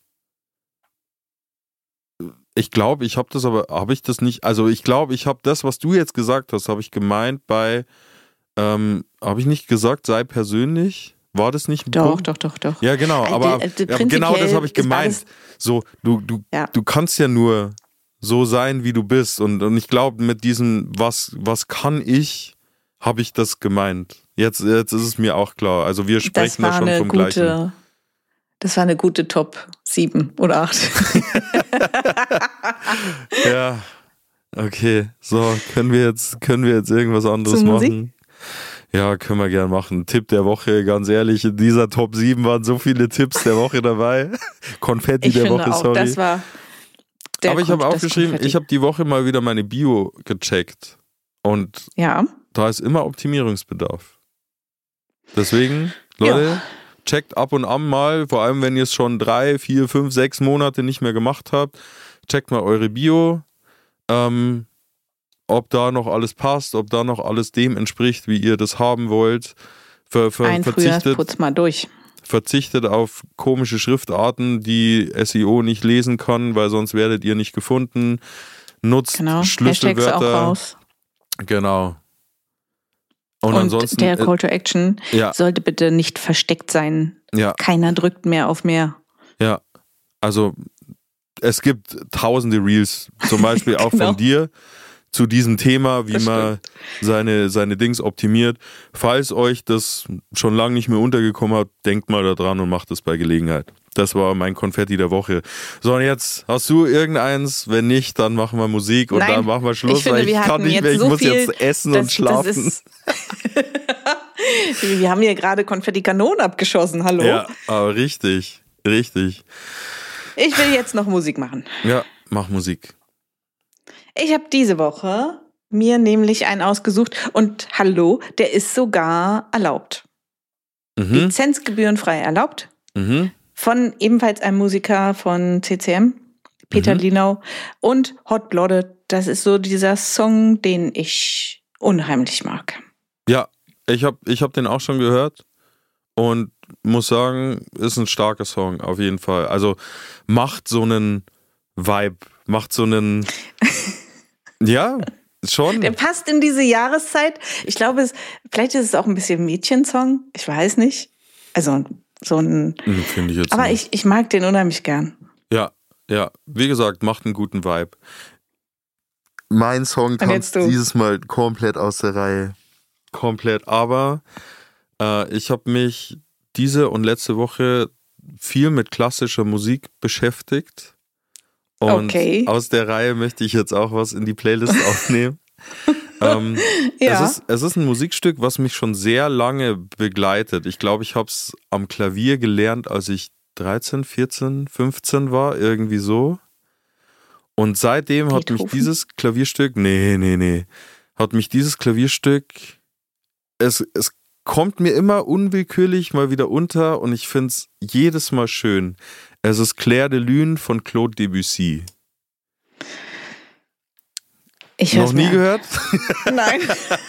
ich glaube, ich habe das aber, habe ich das nicht, also ich glaube, ich habe das, was du jetzt gesagt hast, habe ich gemeint bei, habe ich nicht gesagt, sei persönlich? War das nicht ein Punkt? Doch. Ja, genau, aber genau das habe ich gemeint. So, du kannst ja nur so sein, wie du bist. Und ich glaube, mit diesem, was kann ich, habe ich das gemeint. Jetzt ist es mir auch klar. Also wir sprechen da schon vom Gleichen. Das war eine gute Top 7 oder 8. Ja, okay. So, können wir jetzt irgendwas anderes machen? Ja, können wir gerne machen. Tipp der Woche, ganz ehrlich, in dieser Top 7 waren so viele Tipps der Woche dabei. Konfetti der Woche, auch, sorry. Das war aber ich habe aufgeschrieben, ich habe die Woche mal wieder meine Bio gecheckt. Und da ist immer Optimierungsbedarf. Deswegen, Leute, checkt ab und an mal, vor allem wenn ihr es schon 3, 4, 5, 6 Monate nicht mehr gemacht habt, checkt mal eure Bio, ob da noch alles passt, ob da noch alles dem entspricht, wie ihr das haben wollt. Frühjahrsputz mal durch. Verzichtet auf komische Schriftarten, die SEO nicht lesen kann, weil sonst werdet ihr nicht gefunden. Nutzt Schlüsselwörter. Hashtags auch raus. Genau. Und ansonsten, der Call to Action sollte bitte nicht versteckt sein. Ja. Keiner drückt mehr auf mehr. Ja, also es gibt tausende Reels, zum Beispiel auch von dir, zu diesem Thema, wie man seine Dings optimiert. Falls euch das schon lange nicht mehr untergekommen hat, denkt mal da dran und macht es bei Gelegenheit. Das war mein Konfetti der Woche. So, und jetzt hast du irgendeins? Wenn nicht, dann machen wir Musik und dann machen wir Schluss, weil ich kann nicht mehr. Ich muss jetzt essen und schlafen. Wir haben hier gerade Konfetti-Kanonen abgeschossen, hallo? Ja, aber richtig. Ich will jetzt noch Musik machen. Ja, mach Musik. Ich habe diese Woche mir nämlich einen ausgesucht und hallo, der ist sogar erlaubt. Lizenzgebührenfrei erlaubt. Von ebenfalls einem Musiker von CCM, Peter Linau, und Hot Blooded. Das ist so dieser Song, den ich unheimlich mag. Ja, ich hab den auch schon gehört und muss sagen, ist ein starker Song, auf jeden Fall. Also macht so einen Vibe, macht so einen... Ja, schon. Der passt in diese Jahreszeit. Ich glaube, vielleicht ist es auch ein bisschen Mädchensong. Ich weiß nicht. Also so ein... Finde ich jetzt aber nicht. ich mag den unheimlich gern. Ja. Wie gesagt, macht einen guten Vibe. Mein Song tanzt dieses Mal komplett aus der Reihe. Komplett. Aber ich habe mich diese und letzte Woche viel mit klassischer Musik beschäftigt. Und aus der Reihe möchte ich jetzt auch was in die Playlist aufnehmen. Es ist ein Musikstück, was mich schon sehr lange begleitet. Ich glaube, ich habe es am Klavier gelernt, als ich 13, 14, 15 war, irgendwie so. Und seitdem hat mich dieses Klavierstück, hat mich dieses Klavierstück, es kommt mir immer unwillkürlich mal wieder unter und ich finde es jedes Mal schön. Es ist Clair de Lune von Claude Debussy. Ich noch nie gehört? Nein.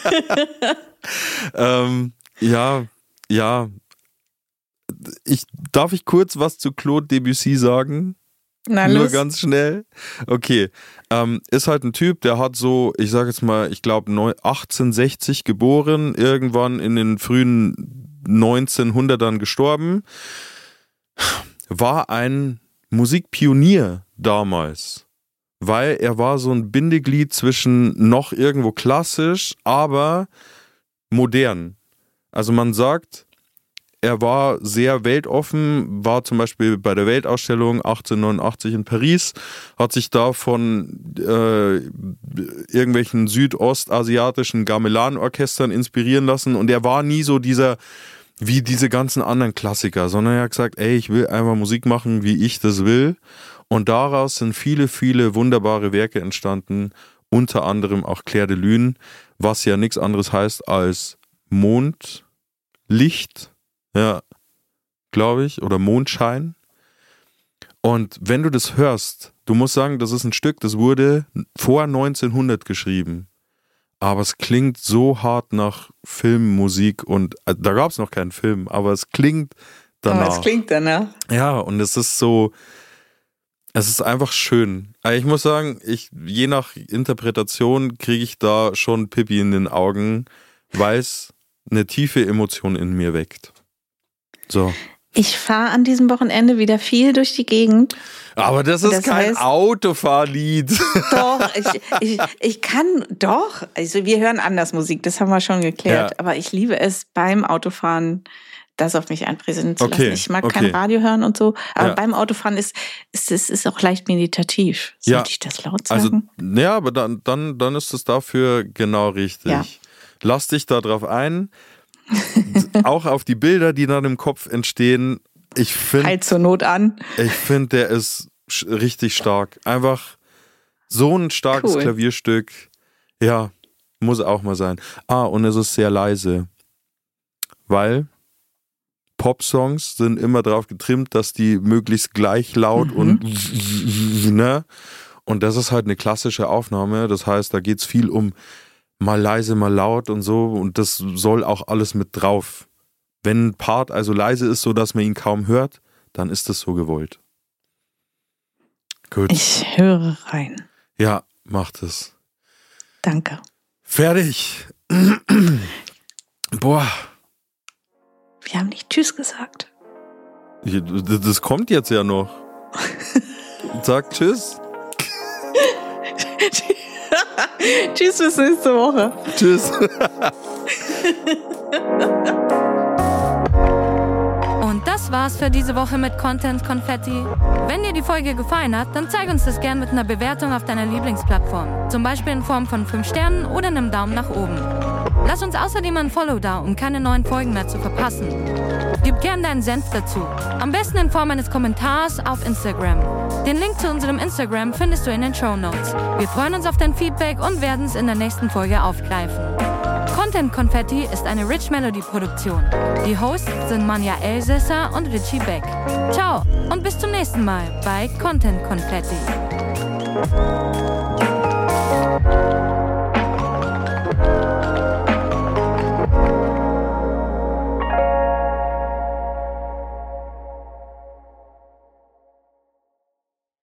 Darf ich kurz was zu Claude Debussy sagen? Nein, nur ganz schnell. Okay. Ist halt ein Typ, der hat so, ich sage jetzt mal, ich glaube 1860 geboren, irgendwann in den frühen 1900ern gestorben. War ein Musikpionier damals, weil er war so ein Bindeglied zwischen noch irgendwo klassisch, aber modern. Also man sagt, er war sehr weltoffen, war zum Beispiel bei der Weltausstellung 1889 in Paris, hat sich da von irgendwelchen südostasiatischen Gamelan-Orchestern inspirieren lassen und er war nie so wie diese ganzen anderen Klassiker, sondern er hat gesagt, ey, ich will einfach Musik machen, wie ich das will. Und daraus sind viele, viele wunderbare Werke entstanden, unter anderem auch Clair de Lune, was ja nichts anderes heißt als Mondlicht, ja, glaube ich, oder Mondschein. Und wenn du das hörst, du musst sagen, das ist ein Stück, das wurde vor 1900 geschrieben. Aber es klingt so hart nach Filmmusik und da gab es noch keinen Film, aber es klingt danach. Aber es klingt danach. Ja, und es ist so, es ist einfach schön. Also ich muss sagen, je nach Interpretation kriege ich da schon Pipi in den Augen, weil es eine tiefe Emotion in mir weckt. So. Ich fahre an diesem Wochenende wieder viel durch die Gegend. Aber das ist kein Autofahrlied. Doch, ich kann doch. Also wir hören anders Musik, das haben wir schon geklärt. Ja. Aber ich liebe es beim Autofahren, das auf mich einprisen zu lassen. Ich mag kein Radio hören und so, aber beim Autofahren ist es auch leicht meditativ. Sollte ich das laut sagen? Also, ja, aber dann ist es dafür genau richtig. Ja. Lass dich da drauf ein. Auch auf die Bilder, die dann im Kopf entstehen. Ich finde, halt zur Not an. Ich finde, der ist richtig stark. Einfach so ein starkes Klavierstück. Ja, muss auch mal sein. Und es ist sehr leise. Weil Popsongs sind immer darauf getrimmt, dass die möglichst gleich laut und ne? Und das ist halt eine klassische Aufnahme. Das heißt, da geht es viel um mal leise, mal laut und so. Und das soll auch alles mit drauf. Wenn ein Part also leise ist, sodass man ihn kaum hört, dann ist das so gewollt. Gut. Ich höre rein. Ja, macht es. Danke. Fertig. Boah. Wir haben nicht Tschüss gesagt. Das kommt jetzt ja noch. Sag Tschüss. Tschüss, bis nächste Woche. Tschüss. Und das war's für diese Woche mit Content Konfetti. Wenn dir die Folge gefallen hat, dann zeig uns das gern mit einer Bewertung auf deiner Lieblingsplattform. Zum Beispiel in Form von 5 Sternen oder einem Daumen nach oben. Lass uns außerdem ein Follow da, um keine neuen Folgen mehr zu verpassen. Gib gern deinen Senf dazu. Am besten in Form eines Kommentars auf Instagram. Den Link zu unserem Instagram findest du in den Shownotes. Wir freuen uns auf dein Feedback und werden es in der nächsten Folge aufgreifen. Content Konfetti ist eine Rich Melody Produktion. Die Hosts sind Manja Elsässer und Richie Beck. Ciao und bis zum nächsten Mal bei Content Konfetti.